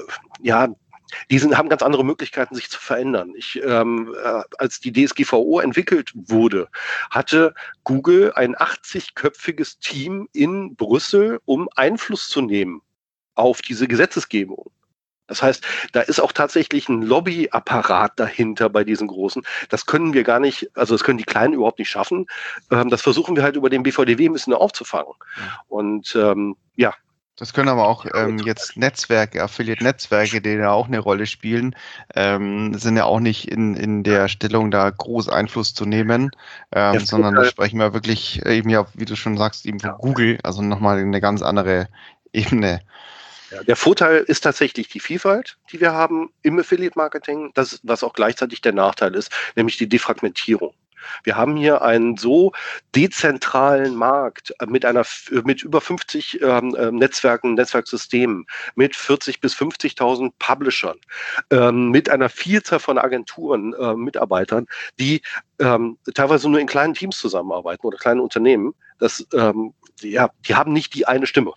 ja, die sind, haben ganz andere Möglichkeiten, sich zu verändern. Ich, ähm, äh, als die D S G V O entwickelt wurde, hatte Google ein achtzigköpfiges Team in Brüssel, um Einfluss zu nehmen auf diese Gesetzesgebung. Das heißt, da ist auch tatsächlich ein Lobbyapparat dahinter bei diesen Großen. Das können wir gar nicht, also das können die Kleinen überhaupt nicht schaffen. Ähm, das versuchen wir halt über den B V D W ein bisschen aufzufangen. Und ähm, ja. Das können aber auch ähm, jetzt Netzwerke, Affiliate-Netzwerke, die da auch eine Rolle spielen, ähm, sind ja auch nicht in, in der Stellung, da groß Einfluss zu nehmen, ähm, ja, sondern da sprechen wir wirklich eben ja, wie du schon sagst, eben von ja. Google, also nochmal eine ganz andere Ebene. Ja, der Vorteil ist tatsächlich die Vielfalt, die wir haben im Affiliate-Marketing, das, was auch gleichzeitig der Nachteil ist, nämlich die Defragmentierung. Wir haben hier einen so dezentralen Markt mit einer mit über fünfzig ähm, Netzwerken, Netzwerksystemen, mit vierzig bis fünfzigtausend Publishern, ähm, mit einer Vielzahl von Agenturen, äh, Mitarbeitern, die ähm, teilweise nur in kleinen Teams zusammenarbeiten oder kleinen Unternehmen. Das, ähm, ja, die haben nicht die eine Stimme.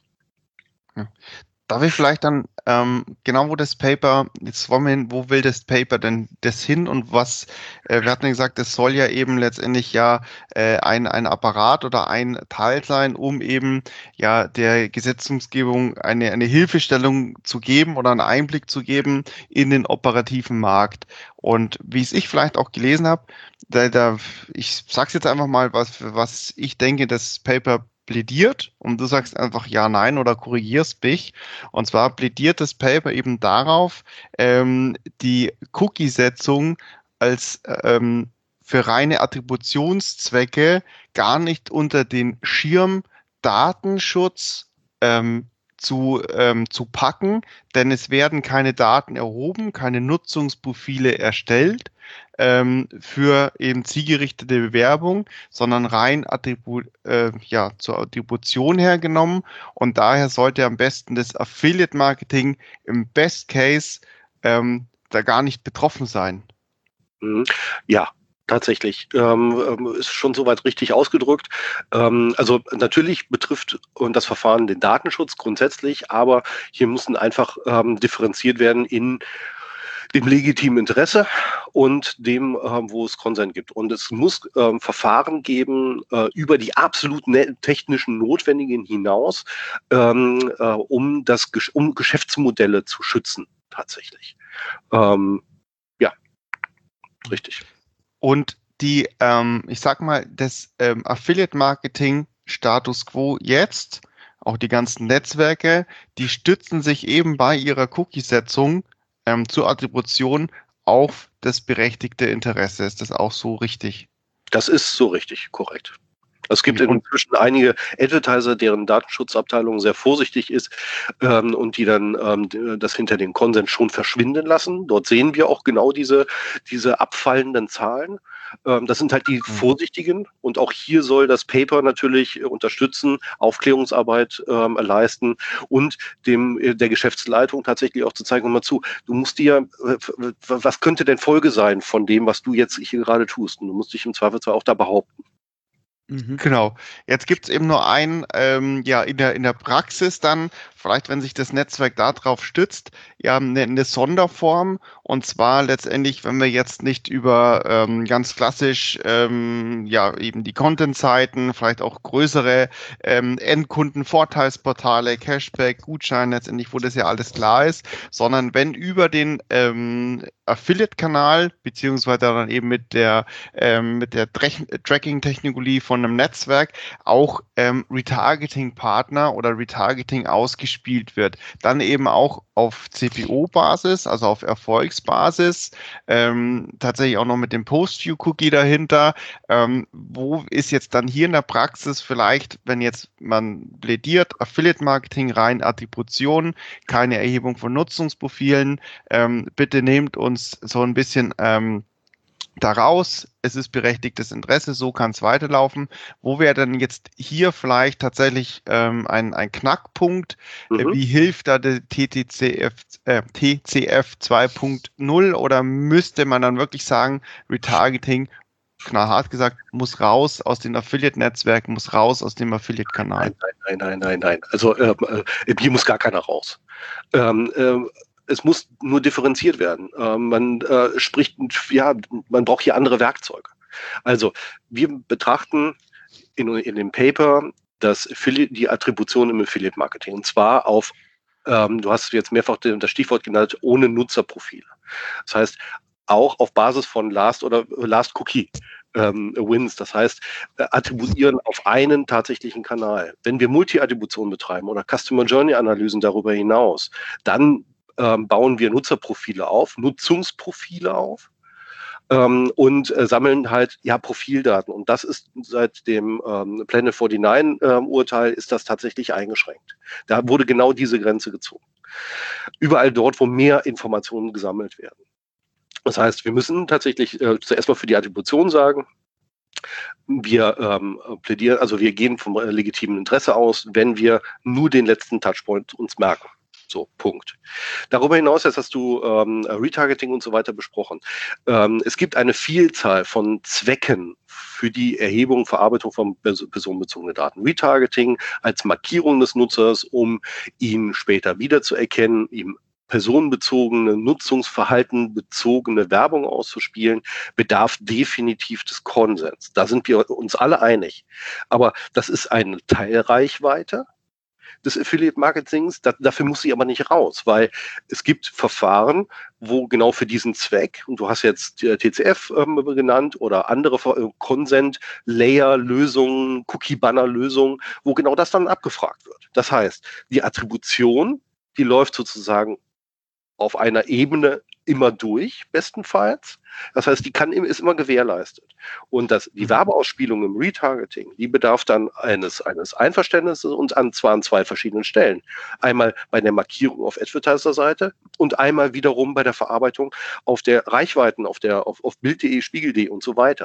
Ja. Darf ich vielleicht dann ähm, genau, wo das Paper, jetzt wollen wir hin, wo will das Paper denn das hin und was, äh, wir hatten ja gesagt, es soll ja eben letztendlich ja äh, ein, ein Apparat oder ein Teil sein, um eben ja der Gesetzgebung eine, eine Hilfestellung zu geben oder einen Einblick zu geben in den operativen Markt. Und wie es ich vielleicht auch gelesen habe, da, da, ich sag's jetzt einfach mal, was, was ich denke, das Paper plädiert und du sagst einfach ja, nein oder korrigierst mich. Und zwar plädiert das Paper eben darauf, ähm, die Cookie-Setzung als ähm, für reine Attributionszwecke gar nicht unter den Schirm Datenschutz ähm, zu, ähm, zu packen, denn es werden keine Daten erhoben, keine Nutzungsprofile erstellt ähm, für eben zielgerichtete Bewerbung, sondern rein Attribu äh, ja, zur Attribution hergenommen und daher sollte am besten das Affiliate-Marketing im Best Case ähm, da gar nicht betroffen sein. Ja, tatsächlich. Ähm, ist schon soweit richtig ausgedrückt. Ähm, also natürlich betrifft und das Verfahren den Datenschutz grundsätzlich, aber hier müssen einfach ähm, differenziert werden in dem legitimen Interesse und dem, ähm, wo es Konsent gibt. Und es muss ähm, Verfahren geben äh, über die absolut ne technischen Notwendigen hinaus, ähm, äh, um das um Geschäftsmodelle zu schützen, tatsächlich. Ähm, ja, richtig. Und die, ähm, ich sag mal, das ähm, Affiliate-Marketing Status Quo jetzt, auch die ganzen Netzwerke, die stützen sich eben bei ihrer Cookie-Setzung ähm, zur Attribution auf das berechtigte Interesse. Ist das auch so richtig? Das ist so richtig, korrekt. Es gibt inzwischen einige Advertiser, deren Datenschutzabteilung sehr vorsichtig ist ähm, und die dann ähm, das hinter den Konsens schon verschwinden lassen. Dort sehen wir auch genau diese, diese abfallenden Zahlen. Ähm, das sind halt die vorsichtigen und auch hier soll das Paper natürlich unterstützen, Aufklärungsarbeit ähm, leisten und dem der Geschäftsleitung tatsächlich auch zu zeigen, hör mal zu, du musst dir, was könnte denn Folge sein von dem, was du jetzt hier gerade tust? Und du musst dich im Zweifelsfall auch da behaupten. Mhm. Genau. Jetzt gibt es eben nur ein, ähm, ja, in der, in der Praxis dann, vielleicht wenn sich das Netzwerk darauf stützt, ja, eine, eine Sonderform. Und zwar letztendlich, wenn wir jetzt nicht über ähm, ganz klassisch, ähm, ja, eben die Content-Seiten, vielleicht auch größere ähm, Endkunden-Vorteilsportale, Cashback, Gutschein, letztendlich, wo das ja alles klar ist, sondern wenn über den ähm, Affiliate-Kanal, beziehungsweise dann eben mit der, ähm, mit der Tracking-Technologie von einem Netzwerk auch ähm, Retargeting-Partner oder Retargeting ausgespielt wird. Dann eben auch auf C P O-Basis, also auf Erfolgsbasis, ähm, tatsächlich auch noch mit dem Post-View-Cookie dahinter. Ähm, wo ist jetzt dann hier in der Praxis vielleicht, wenn jetzt man plädiert, Affiliate-Marketing, rein Attribution, keine Erhebung von Nutzungsprofilen, ähm, bitte nehmt uns so ein bisschen ähm, daraus, es ist berechtigtes Interesse, so kann es weiterlaufen. Wo wäre denn jetzt hier vielleicht tatsächlich ähm, ein, ein Knackpunkt? Mhm. Äh, wie hilft da der T C F, äh, T C F zwei Punkt null oder müsste man dann wirklich sagen, Retargeting, knallhart gesagt, muss raus aus den Affiliate-Netzwerken, muss raus aus dem Affiliate-Kanal? Nein, nein, nein, nein, nein, nein. Also ähm, äh, hier muss gar keiner raus. Ähm, ähm, es muss nur differenziert werden. Ähm, man äh, spricht, ja, man braucht hier andere Werkzeuge. Also wir betrachten in, in dem Paper das Affiliate, die Attribution im Affiliate-Marketing. Und zwar auf, ähm, du hast jetzt mehrfach das Stichwort genannt, ohne Nutzerprofile. Das heißt, auch auf Basis von Last oder Last Cookie ähm, Wins. Das heißt, äh, attribuieren auf einen tatsächlichen Kanal. Wenn wir Multi-Attribution betreiben oder Customer Journey Analysen darüber hinaus, dann ähm, bauen wir Nutzerprofile auf, Nutzungsprofile auf. Ähm, und äh, sammeln halt ja Profildaten. Und das ist seit dem ähm, Planet neunundvierzig ähm, Urteil ist das tatsächlich eingeschränkt. Da wurde genau diese Grenze gezogen. Überall dort, wo mehr Informationen gesammelt werden. Das heißt, wir müssen tatsächlich äh, zuerst mal für die Attribution sagen, wir ähm, plädieren, also wir gehen vom äh, legitimen Interesse aus, wenn wir nur den letzten Touchpoint uns merken. So, Punkt. Darüber hinaus, jetzt hast du ähm, Retargeting und so weiter besprochen. Ähm, es gibt eine Vielzahl von Zwecken für die Erhebung, Verarbeitung von personenbezogenen Daten. Retargeting als Markierung des Nutzers, um ihn später wiederzuerkennen, ihm personenbezogene, Nutzungsverhalten bezogene Werbung auszuspielen, bedarf definitiv des Konsens. Da sind wir uns alle einig. Aber das ist eine Teilreichweite des Affiliate-Marketings. Da, dafür muss sie aber nicht raus, weil es gibt Verfahren, wo genau für diesen Zweck, und du hast jetzt äh, T C F ähm, genannt oder andere äh, Consent-Layer-Lösungen, Cookie-Banner-Lösungen, wo genau das dann abgefragt wird. Das heißt, die Attribution, die läuft sozusagen auf einer Ebene immer durch, bestenfalls. Das heißt, die kann, ist immer gewährleistet. Und das, die Werbeausspielung im Retargeting, die bedarf dann eines, eines Einverständnisses und an, zwar an zwei verschiedenen Stellen. Einmal bei der Markierung auf Advertiser-Seite und einmal wiederum bei der Verarbeitung auf der Reichweiten, auf der, auf, auf Bild punkt de, Spiegel punkt de und so weiter.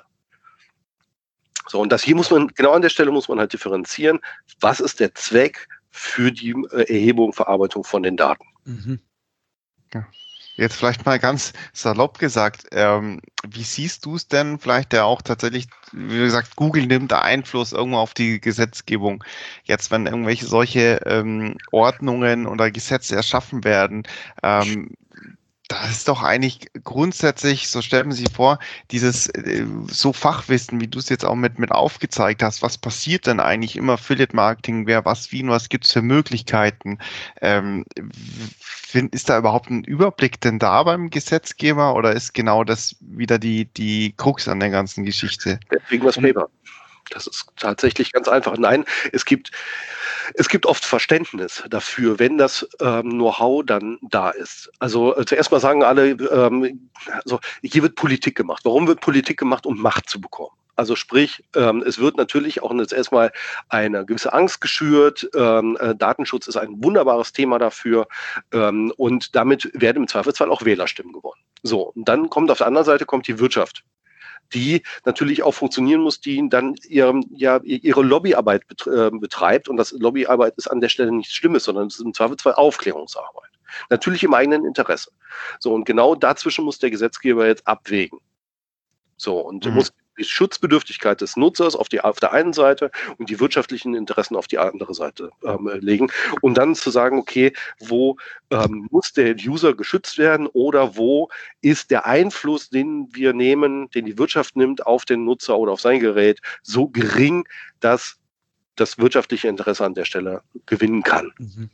So, und das hier muss man, genau an der Stelle muss man halt differenzieren. Was ist der Zweck für die äh, Erhebung, Verarbeitung von den Daten? Mhm. Ja. Jetzt vielleicht mal ganz salopp gesagt, ähm, wie siehst du es denn vielleicht, der auch tatsächlich, wie gesagt, Google nimmt da Einfluss irgendwo auf die Gesetzgebung. Jetzt, wenn irgendwelche solche ähm, Ordnungen oder Gesetze erschaffen werden, ähm, das ist doch eigentlich grundsätzlich, so stellt man sich vor, dieses äh, so Fachwissen, wie du es jetzt auch mit, mit aufgezeigt hast, was passiert denn eigentlich im Affiliate-Marketing, wer was wie und was gibt es für Möglichkeiten? Ähm, find, ist da überhaupt ein Überblick denn da beim Gesetzgeber oder ist genau das wieder die, die Krux an der ganzen Geschichte? Deswegen das Paper. Das ist tatsächlich ganz einfach. Nein, es gibt, es gibt oft Verständnis dafür, wenn das ähm, Know-how dann da ist. Also äh, zuerst mal sagen alle, ähm, also hier wird Politik gemacht. Warum wird Politik gemacht? Um Macht zu bekommen. Also sprich, ähm, es wird natürlich auch jetzt erstmal eine gewisse Angst geschürt. Ähm, äh, Datenschutz ist ein wunderbares Thema dafür. Ähm, und damit werden im Zweifelsfall auch Wählerstimmen gewonnen. So, und dann kommt auf der anderen Seite kommt die Wirtschaft, die natürlich auch funktionieren muss, die dann ihre, ja, ihre Lobbyarbeit betreibt. Und das Lobbyarbeit ist an der Stelle nichts Schlimmes, sondern es ist im Zweifelsfall Aufklärungsarbeit. Natürlich im eigenen Interesse. So, und genau dazwischen muss der Gesetzgeber jetzt abwägen. So, und mhm. muss die Schutzbedürftigkeit des Nutzers auf, die, auf der einen Seite und die wirtschaftlichen Interessen auf die andere Seite ähm, legen und dann zu sagen, okay, wo ähm, muss der User geschützt werden oder wo ist der Einfluss, den wir nehmen, den die Wirtschaft nimmt auf den Nutzer oder auf sein Gerät, so gering, dass das wirtschaftliche Interesse an der Stelle gewinnen kann. Mhm.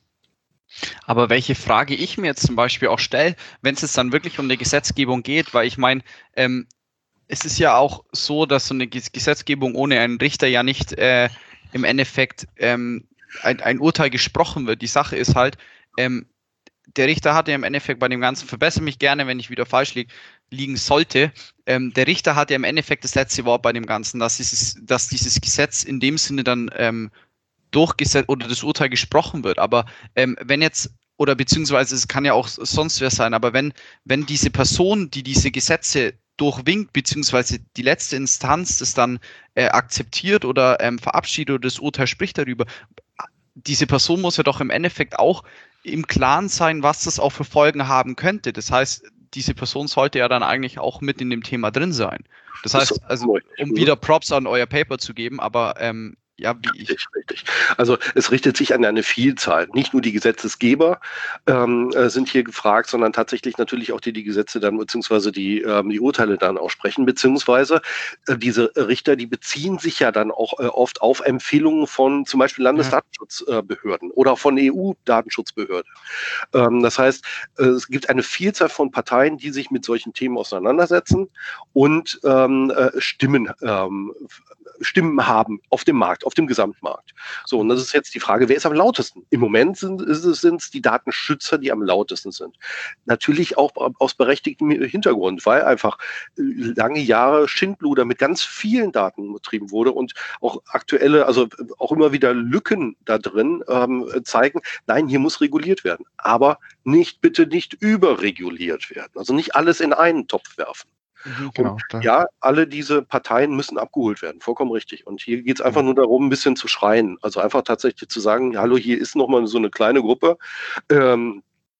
Aber welche Frage ich mir jetzt zum Beispiel auch stelle, wenn es jetzt dann wirklich um eine Gesetzgebung geht, weil ich meine, ähm, es ist ja auch so, dass so eine Gesetzgebung ohne einen Richter ja nicht äh, im Endeffekt ähm, ein, ein Urteil gesprochen wird. Die Sache ist halt, ähm, der Richter hat ja im Endeffekt bei dem Ganzen, verbessere mich gerne, wenn ich wieder falsch lieg, liegen sollte, ähm, der Richter hat ja im Endeffekt das letzte Wort bei dem Ganzen, dass dieses, dass dieses Gesetz in dem Sinne dann ähm, durchgesetzt oder das Urteil gesprochen wird. Aber ähm, wenn jetzt, oder beziehungsweise es kann ja auch sonst wer sein, aber wenn, wenn diese Person, die diese Gesetze durchwinkt, beziehungsweise die letzte Instanz das dann äh, akzeptiert oder ähm, verabschiedet oder das Urteil spricht darüber, diese Person muss ja doch im Endeffekt auch im Klaren sein, was das auch für Folgen haben könnte. Das heißt, diese Person sollte ja dann eigentlich auch mit in dem Thema drin sein. Das heißt, also um wieder Props an euer Paper zu geben, aber ähm, ja, wie ich. Richtig, richtig. Also es richtet sich an eine Vielzahl. Nicht nur die Gesetzesgeber ähm, sind hier gefragt, sondern tatsächlich natürlich auch die, die Gesetze dann, beziehungsweise die, ähm, die Urteile dann aussprechen, beziehungsweise äh, diese Richter, die beziehen sich ja dann auch äh, oft auf Empfehlungen von zum Beispiel Landesdatenschutzbehörden äh, oder von E U-Datenschutzbehörde. Ähm, das heißt, äh, es gibt eine Vielzahl von Parteien, die sich mit solchen Themen auseinandersetzen und ähm, äh, Stimmen ähm, Stimmen haben auf dem Markt, auf dem Gesamtmarkt. So, und das ist jetzt die Frage, wer ist am lautesten? Im Moment sind es die Datenschützer, die am lautesten sind. Natürlich auch aus berechtigtem Hintergrund, weil einfach lange Jahre Schindluder mit ganz vielen Daten betrieben wurde und auch aktuelle, also auch immer wieder Lücken da drin ähm, zeigen, nein, hier muss reguliert werden. Aber nicht, bitte nicht überreguliert werden. Also nicht alles in einen Topf werfen. Mhm, genau, und ja, alle diese Parteien müssen abgeholt werden, vollkommen richtig. Und hier geht es einfach nur darum, ein bisschen zu schreien. Also einfach tatsächlich zu sagen, hallo, hier ist nochmal so eine kleine Gruppe, ähm,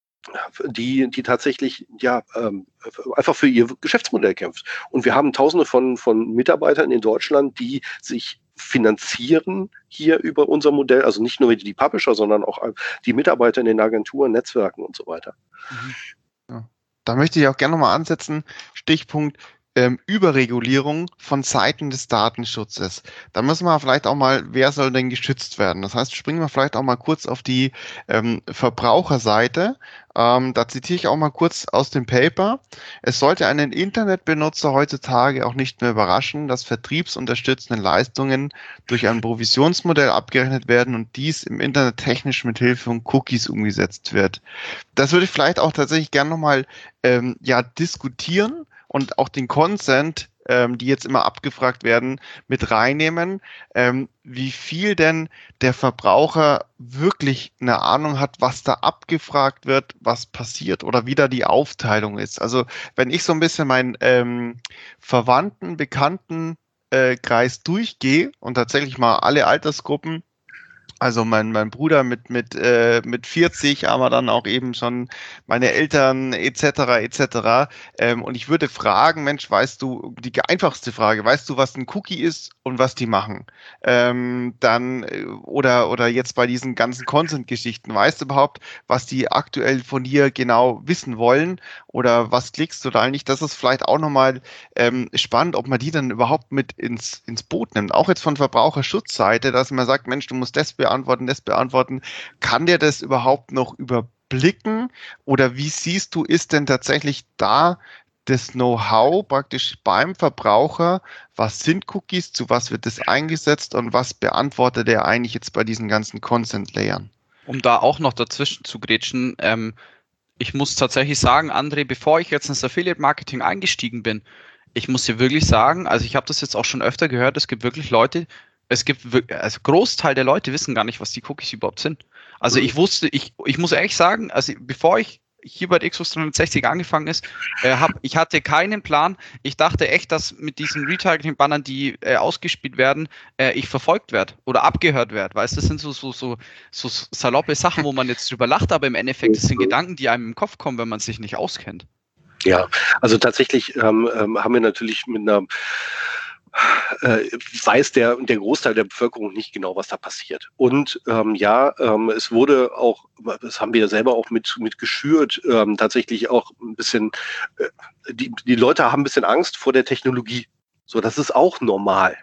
die, die tatsächlich ja ähm, einfach für ihr Geschäftsmodell kämpft. Und wir haben Tausende von, von Mitarbeitern in Deutschland, die sich finanzieren hier über unser Modell, also nicht nur die Publisher, sondern auch die Mitarbeiter in den Agenturen, Netzwerken und so weiter. Mhm. Ja. Da möchte ich auch gerne nochmal ansetzen, Stichpunkt ähm, Überregulierung von Seiten des Datenschutzes. Da müssen wir vielleicht auch mal, wer soll denn geschützt werden? Das heißt, springen wir vielleicht auch mal kurz auf die ähm, Verbraucherseite. Ähm, da zitiere ich auch mal kurz aus dem Paper. Es sollte einen Internetbenutzer heutzutage auch nicht mehr überraschen, dass vertriebsunterstützende Leistungen durch ein Provisionsmodell abgerechnet werden und dies im Internet technisch mit Hilfe von Cookies umgesetzt wird. Das würde ich vielleicht auch tatsächlich gerne nochmal ähm, ja, diskutieren und auch den Consent, ähm, die jetzt immer abgefragt werden, mit reinnehmen, ähm, wie viel denn der Verbraucher wirklich eine Ahnung hat, was da abgefragt wird, was passiert oder wie da die Aufteilung ist. Also wenn ich so ein bisschen meinen ähm, Verwandten, Bekannten äh, Kreis durchgehe und tatsächlich mal alle Altersgruppen, also mein, mein Bruder mit, mit, äh, mit vierzig, aber dann auch eben schon meine Eltern et cetera et cetera. Ähm, und ich würde fragen, Mensch, weißt du, die einfachste Frage, weißt du, was ein Cookie ist und was die machen? Ähm, dann, oder, oder jetzt bei diesen ganzen Consent-Geschichten, weißt du überhaupt, was die aktuell von dir genau wissen wollen? Oder was klickst du da eigentlich? Das ist vielleicht auch nochmal ähm, spannend, ob man die dann überhaupt mit ins, ins Boot nimmt. Auch jetzt von Verbraucherschutzseite, dass man sagt, Mensch, du musst das beantworten, das beantworten. Kann der das überhaupt noch überblicken? Oder wie siehst du, ist denn tatsächlich da das Know-how praktisch beim Verbraucher? Was sind Cookies? Zu was wird das eingesetzt? Und was beantwortet er eigentlich jetzt bei diesen ganzen Consent-Layern? Um da auch noch dazwischen zu grätschen, ähm, ich muss tatsächlich sagen, André, bevor ich jetzt ins Affiliate-Marketing eingestiegen bin, ich muss dir wirklich sagen, also ich habe das jetzt auch schon öfter gehört, es gibt wirklich Leute, es gibt, also Großteil der Leute wissen gar nicht, was die Cookies überhaupt sind. Also ich wusste, ich, ich muss ehrlich sagen, also bevor ich hier bei Xbox dreihundertsechzig angefangen ist, äh, hab, ich hatte keinen Plan. Ich dachte echt, dass mit diesen Retargeting-Bannern, die äh, ausgespielt werden, äh, ich verfolgt werde oder abgehört werde. Weißt du, das sind so, so, so, so saloppe Sachen, wo man jetzt drüber lacht, aber im Endeffekt, das sind Gedanken, die einem im Kopf kommen, wenn man sich nicht auskennt. Ja, also tatsächlich ähm, ähm, haben wir natürlich mit einer äh, weiß der, der Großteil der Bevölkerung nicht genau, was da passiert. Und ähm, ja, ähm, es wurde auch, das haben wir ja selber auch mit, mit geschürt, ähm, tatsächlich auch ein bisschen, äh, die, die Leute haben ein bisschen Angst vor der Technologie. So, das ist auch normal.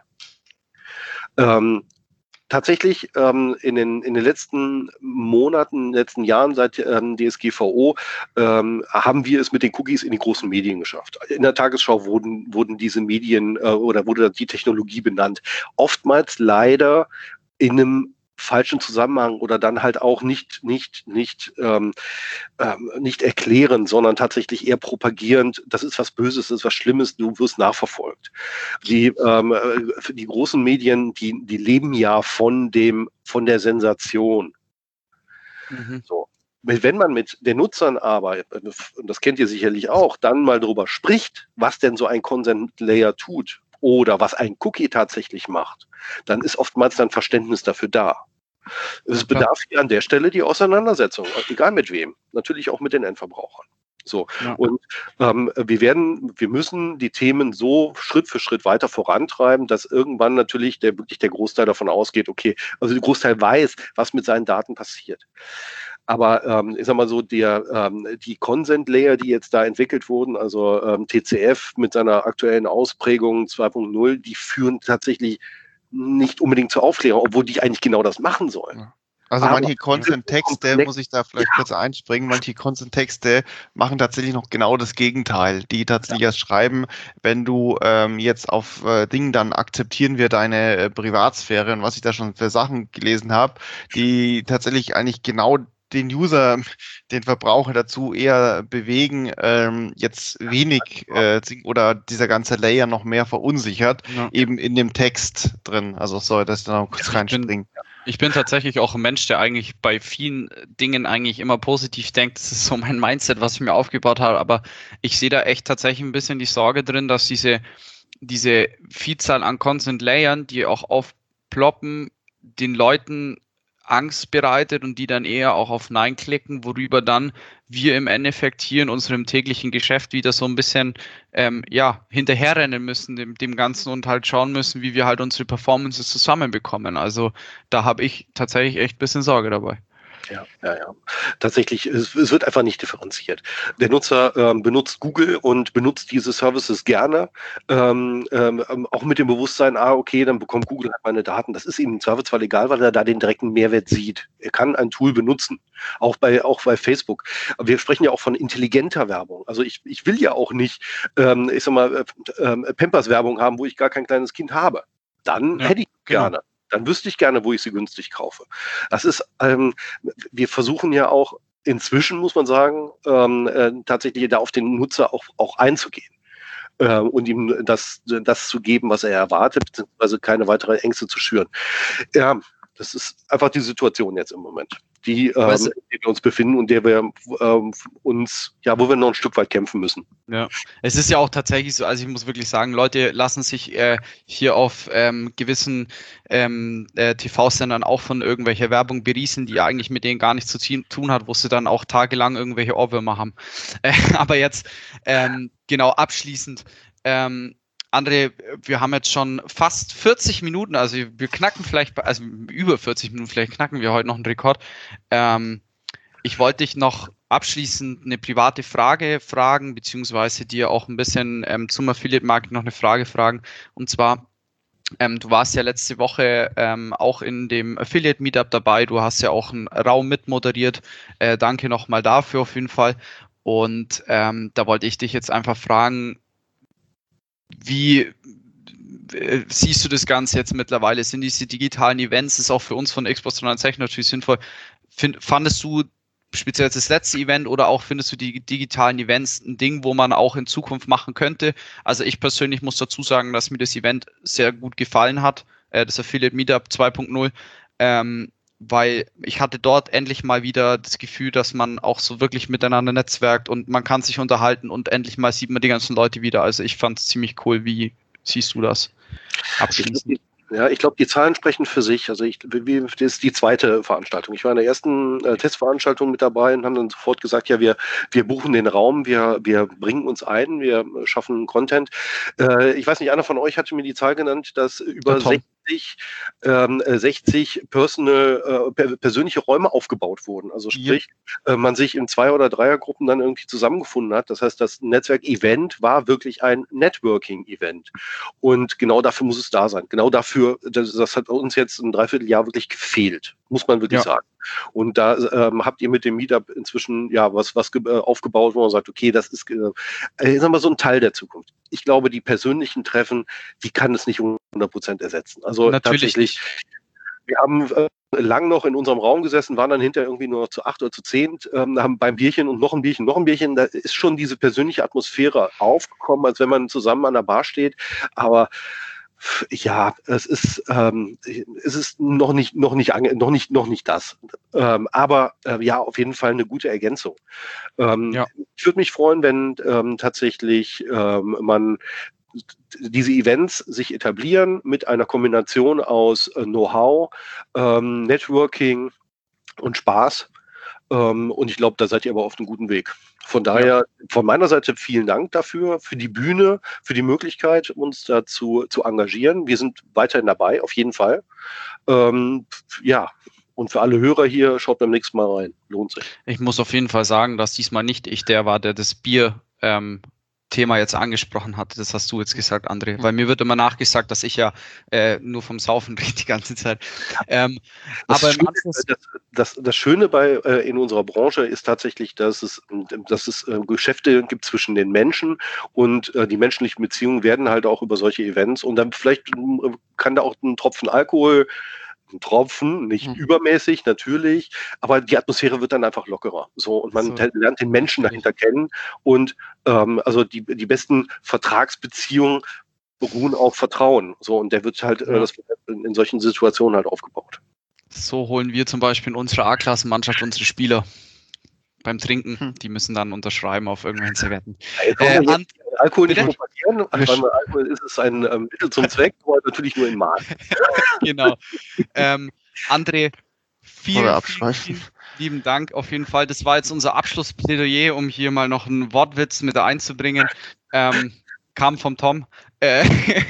Ähm, Tatsächlich ähm, in, den, in den letzten Monaten, letzten Jahren seit ähm, D S G V O ähm, haben wir es mit den Cookies in die großen Medien geschafft. In der Tagesschau wurden, wurden diese Medien äh, oder wurde die Technologie benannt. Oftmals leider in einem falschen Zusammenhang oder dann halt auch nicht nicht nicht ähm, ähm, nicht erklären, sondern tatsächlich eher propagierend. Das ist was Böses, das ist was Schlimmes. Du wirst nachverfolgt. Die ähm, die großen Medien, die die leben ja von dem von der Sensation. Mhm. So. Wenn man mit den Nutzern aber, und das kennt ihr sicherlich auch, dann mal darüber spricht, was denn so ein Consent Layer tut oder was ein Cookie tatsächlich macht, dann ist oftmals dann Verständnis dafür da. Es bedarf hier an der Stelle die Auseinandersetzung, egal mit wem, natürlich auch mit den Endverbrauchern. So. Ja. Und ähm, wir werden, wir müssen die Themen so Schritt für Schritt weiter vorantreiben, dass irgendwann natürlich der wirklich der Großteil davon ausgeht, okay, also der Großteil weiß, was mit seinen Daten passiert. Aber ähm, ich sag mal so, der, ähm, die Consent-Layer, die jetzt da entwickelt wurden, also ähm, T C F mit seiner aktuellen Ausprägung zwei Punkt null, die führen tatsächlich nicht unbedingt zur Aufklärung, obwohl die eigentlich genau das machen sollen. Also aber manche Consent-Texte, muss ich da vielleicht ja. kurz einspringen, manche Consent-Texte machen tatsächlich noch genau das Gegenteil, die tatsächlich ja. erst schreiben, wenn du ähm, jetzt auf äh, Dingen, dann akzeptieren wir deine äh, Privatsphäre, und was ich da schon für Sachen gelesen habe, die tatsächlich eigentlich genau den User, den Verbraucher dazu eher bewegen, ähm, jetzt wenig äh, oder dieser ganze Layer noch mehr verunsichert, ja. eben in dem Text drin. Also soll das dann auch kurz ja, reinspringen. Ich bin, ich bin tatsächlich auch ein Mensch, der eigentlich bei vielen Dingen eigentlich immer positiv denkt. Das ist so mein Mindset, was ich mir aufgebaut habe. Aber ich sehe da echt tatsächlich ein bisschen die Sorge drin, dass diese, diese Vielzahl an Consent-Layern, die auch aufploppen, den Leuten Angst bereitet und die dann eher auch auf Nein klicken, worüber dann wir im Endeffekt hier in unserem täglichen Geschäft wieder so ein bisschen ähm, ja, hinterherrennen müssen dem, dem Ganzen und halt schauen müssen, wie wir halt unsere Performances zusammenbekommen. Also da habe ich tatsächlich echt ein bisschen Sorge dabei. Ja, ja, ja. Tatsächlich, es, es wird einfach nicht differenziert. Der Nutzer ähm, benutzt Google und benutzt diese Services gerne, ähm, ähm, auch mit dem Bewusstsein, ah, okay, dann bekommt Google halt meine Daten. Das ist ihm im Zweifelsfall egal, weil er da den direkten Mehrwert sieht. Er kann ein Tool benutzen, auch bei, auch bei Facebook. Aber wir sprechen ja auch von intelligenter Werbung. Also ich, ich will ja auch nicht, ähm, ich sag mal, äh, äh, Pampers-Werbung haben, wo ich gar kein kleines Kind habe. Dann ja, hätte ich genau. gerne. Dann wüsste ich gerne, wo ich sie günstig kaufe. Das ist, ähm, wir versuchen ja auch inzwischen, muss man sagen, ähm, äh, tatsächlich da auf den Nutzer auch, auch einzugehen äh, und ihm das, das zu geben, was er erwartet, beziehungsweise keine weiteren Ängste zu schüren. Ja, das ist einfach die Situation jetzt im Moment, die, ähm, in der wir uns befinden und der wir ähm, uns, ja, wo wir noch ein Stück weit kämpfen müssen. Ja, es ist ja auch tatsächlich so, also ich muss wirklich sagen, Leute lassen sich äh, hier auf ähm, gewissen ähm, äh, T V-Sendern auch von irgendwelcher Werbung berieseln, die eigentlich mit denen gar nichts zu tun hat, wo sie dann auch tagelang irgendwelche Ohrwürmer haben. Äh, aber jetzt, ähm, genau, abschließend, ähm, André, wir haben jetzt schon fast vierzig Minuten, also wir knacken vielleicht, also über vierzig Minuten, vielleicht knacken wir heute noch einen Rekord. Ähm, ich wollte dich noch abschließend eine private Frage fragen, beziehungsweise dir auch ein bisschen ähm, zum Affiliate-Marketing noch eine Frage fragen. Und zwar, ähm, du warst ja letzte Woche ähm, auch in dem Affiliate-Meetup dabei, du hast ja auch einen Raum mitmoderiert. Äh, danke nochmal dafür auf jeden Fall. Und ähm, da wollte ich dich jetzt einfach fragen, wie äh, siehst du das Ganze jetzt mittlerweile? Sind diese digitalen Events, das ist auch für uns von Xbox dreihundertsechzig natürlich sinnvoll. Find, fandest du speziell das letzte Event oder auch findest du die digitalen Events ein Ding, wo man auch in Zukunft machen könnte? Also ich persönlich muss dazu sagen, dass mir das Event sehr gut gefallen hat, äh, das Affiliate Meetup zwei Punkt null, ähm, weil ich hatte dort endlich mal wieder das Gefühl, dass man auch so wirklich miteinander netzwerkt und man kann sich unterhalten und endlich mal sieht man die ganzen Leute wieder. Also ich fand es ziemlich cool. Wie siehst du das? Abschließend. Ja, ich glaube, die Zahlen sprechen für sich. Also ich, wie, das ist die zweite Veranstaltung. Ich war in der ersten äh, Testveranstaltung mit dabei und haben dann sofort gesagt, ja, wir, wir buchen den Raum, wir, wir bringen uns ein, wir schaffen Content. Äh, ich weiß nicht, einer von euch hatte mir die Zahl genannt, dass über sechzig, ähm, sechzig personal, äh, persönliche Räume aufgebaut wurden. Also sprich, ja. äh, man sich in Zwei- oder Dreiergruppen dann irgendwie zusammengefunden hat. Das heißt, das Netzwerk-Event war wirklich ein Networking-Event. Und genau dafür muss es da sein. Genau dafür Das, das hat uns jetzt ein Dreivierteljahr wirklich gefehlt, muss man wirklich ja. sagen. Und da ähm, habt ihr mit dem Meetup inzwischen ja was, was äh, aufgebaut, wo man sagt, okay, das ist äh, sagen wir so ein Teil der Zukunft. Ich glaube, die persönlichen Treffen, die kann es nicht hundert Prozent ersetzen. Also natürlich tatsächlich, wir haben äh, lang noch in unserem Raum gesessen, waren dann hinterher irgendwie nur zu acht oder zu zehn, ähm, haben beim Bierchen und noch ein Bierchen, noch ein Bierchen, da ist schon diese persönliche Atmosphäre aufgekommen, als wenn man zusammen an der Bar steht. Aber ja, es ist, ähm, es ist noch nicht, noch nicht, noch nicht, noch nicht das. Ähm, aber äh, ja, auf jeden Fall eine gute Ergänzung. Ähm, ja. Ich würde mich freuen, wenn ähm, tatsächlich ähm, man diese Events sich etablieren mit einer Kombination aus äh, Know-how, ähm, Networking und Spaß. Ähm, und ich glaube, da seid ihr aber auf einem guten Weg. Von daher, ja. von meiner Seite vielen Dank dafür, für die Bühne, für die Möglichkeit, uns dazu zu engagieren. Wir sind weiterhin dabei, auf jeden Fall. Ähm, ja, und für alle Hörer hier, schaut beim nächsten Mal rein. Lohnt sich. Ich muss auf jeden Fall sagen, dass diesmal nicht ich der war, der das Bier ähm, Thema jetzt angesprochen hatte, das hast du jetzt gesagt, André, weil mir wird immer nachgesagt, dass ich ja äh, nur vom Saufen rede die ganze Zeit. Ähm, das, aber Schöne, das, das, das Schöne bei äh, in unserer Branche ist tatsächlich, dass es, dass es äh, Geschäfte gibt zwischen den Menschen und äh, die menschlichen Beziehungen werden halt auch über solche Events und dann vielleicht äh, kann da auch ein Tropfen Alkohol ein Tropfen, nicht mhm. übermäßig, natürlich, aber die Atmosphäre wird dann einfach lockerer. So, und man so. lernt den Menschen dahinter kennen und ähm, also die, die besten Vertragsbeziehungen beruhen auf Vertrauen. So, und der wird halt ja. äh, das wird in solchen Situationen halt aufgebaut. So holen wir zum Beispiel in unserer A-Klassenmannschaft unsere Spieler beim Trinken. Hm. Die müssen dann unterschreiben auf irgendwelchen Servetten. Äh, an, Alkohol nicht propagieren, weil Alkohol ist es ein ähm, Mittel zum Zweck, aber natürlich nur in Maß. Genau. Ähm, André, vielen, vielen, vielen lieben Dank auf jeden Fall. Das war jetzt unser Abschlussplädoyer, um hier mal noch einen Wortwitz mit einzubringen. Ähm, kam vom Tom. Äh,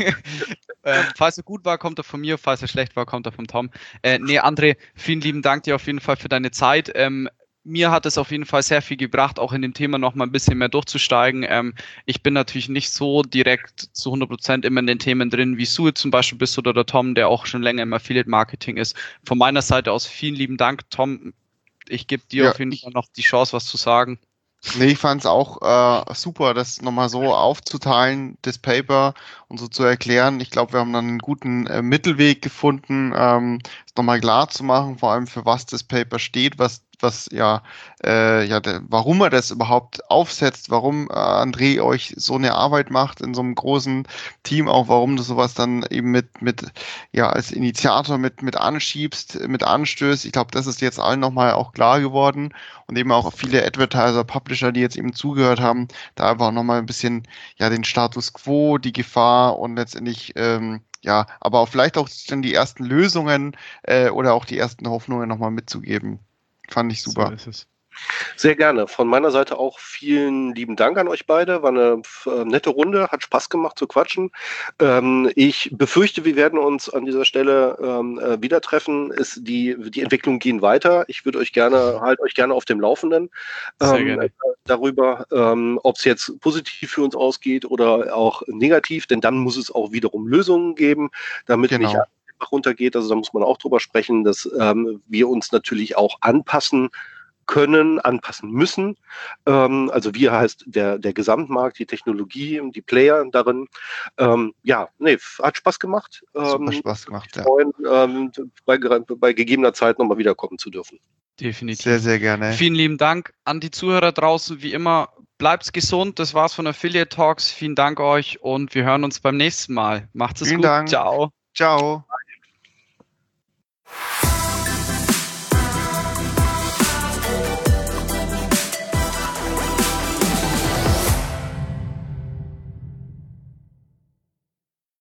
äh, falls er gut war, kommt er von mir. Falls er schlecht war, kommt er vom Tom. Äh, nee, André, vielen lieben Dank dir auf jeden Fall für deine Zeit. Ähm, Mir hat es auf jeden Fall sehr viel gebracht, auch in dem Thema noch mal ein bisschen mehr durchzusteigen. Ähm, ich bin natürlich nicht so direkt zu hundert Prozent immer in den Themen drin, wie du zum Beispiel bist oder der Tom, der auch schon länger im Affiliate-Marketing ist. Von meiner Seite aus vielen lieben Dank, Tom. Ich gebe dir ja, auf jeden Fall noch die Chance, was zu sagen. Nee, ich fand es auch äh, super, das nochmal so aufzuteilen, das Paper und so zu erklären. Ich glaube, wir haben dann einen guten äh, Mittelweg gefunden, ähm, es nochmal klar zu machen, vor allem für was das Paper steht, was was ja, äh, ja, der, warum er das überhaupt aufsetzt, warum äh, André euch so eine Arbeit macht in so einem großen Team, auch warum du sowas dann eben mit, mit ja, als Initiator mit, mit anschiebst, mit anstößt. Ich glaube, das ist jetzt allen nochmal auch klar geworden und eben auch viele Advertiser, Publisher, die jetzt eben zugehört haben, da einfach nochmal ein bisschen, ja, den Status Quo, die Gefahr und letztendlich, ähm, ja, aber auch vielleicht auch dann die ersten Lösungen äh, oder auch die ersten Hoffnungen nochmal mitzugeben. Fand ich super. So ist es. Sehr gerne. Von meiner Seite auch vielen lieben Dank an euch beide. War eine äh, nette Runde, hat Spaß gemacht zu quatschen. Ähm, ich befürchte, wir werden uns an dieser Stelle ähm, äh, wieder treffen. Ist die, die Entwicklungen gehen weiter. Ich würde euch gerne, halt euch gerne auf dem Laufenden ähm, äh, darüber, ähm, ob es jetzt positiv für uns ausgeht oder auch negativ, denn dann muss es auch wiederum Lösungen geben, damit genau. nicht runtergeht. Also da muss man auch drüber sprechen, dass ähm, wir uns natürlich auch anpassen können, anpassen müssen. Ähm, also wir heißt der, der Gesamtmarkt, die Technologie, die Player darin. Ähm, ja, nee, hat Spaß gemacht. Ähm, Super Spaß gemacht, ja. Freuen, ähm, bei, bei gegebener Zeit nochmal wiederkommen zu dürfen. Definitiv. Sehr, sehr gerne. Vielen lieben Dank an die Zuhörer draußen. Wie immer, bleibt gesund. Das war's von Affiliate Talks. Vielen Dank euch und wir hören uns beim nächsten Mal. Macht's es Vielen gut. Dank. Ciao. Ciao.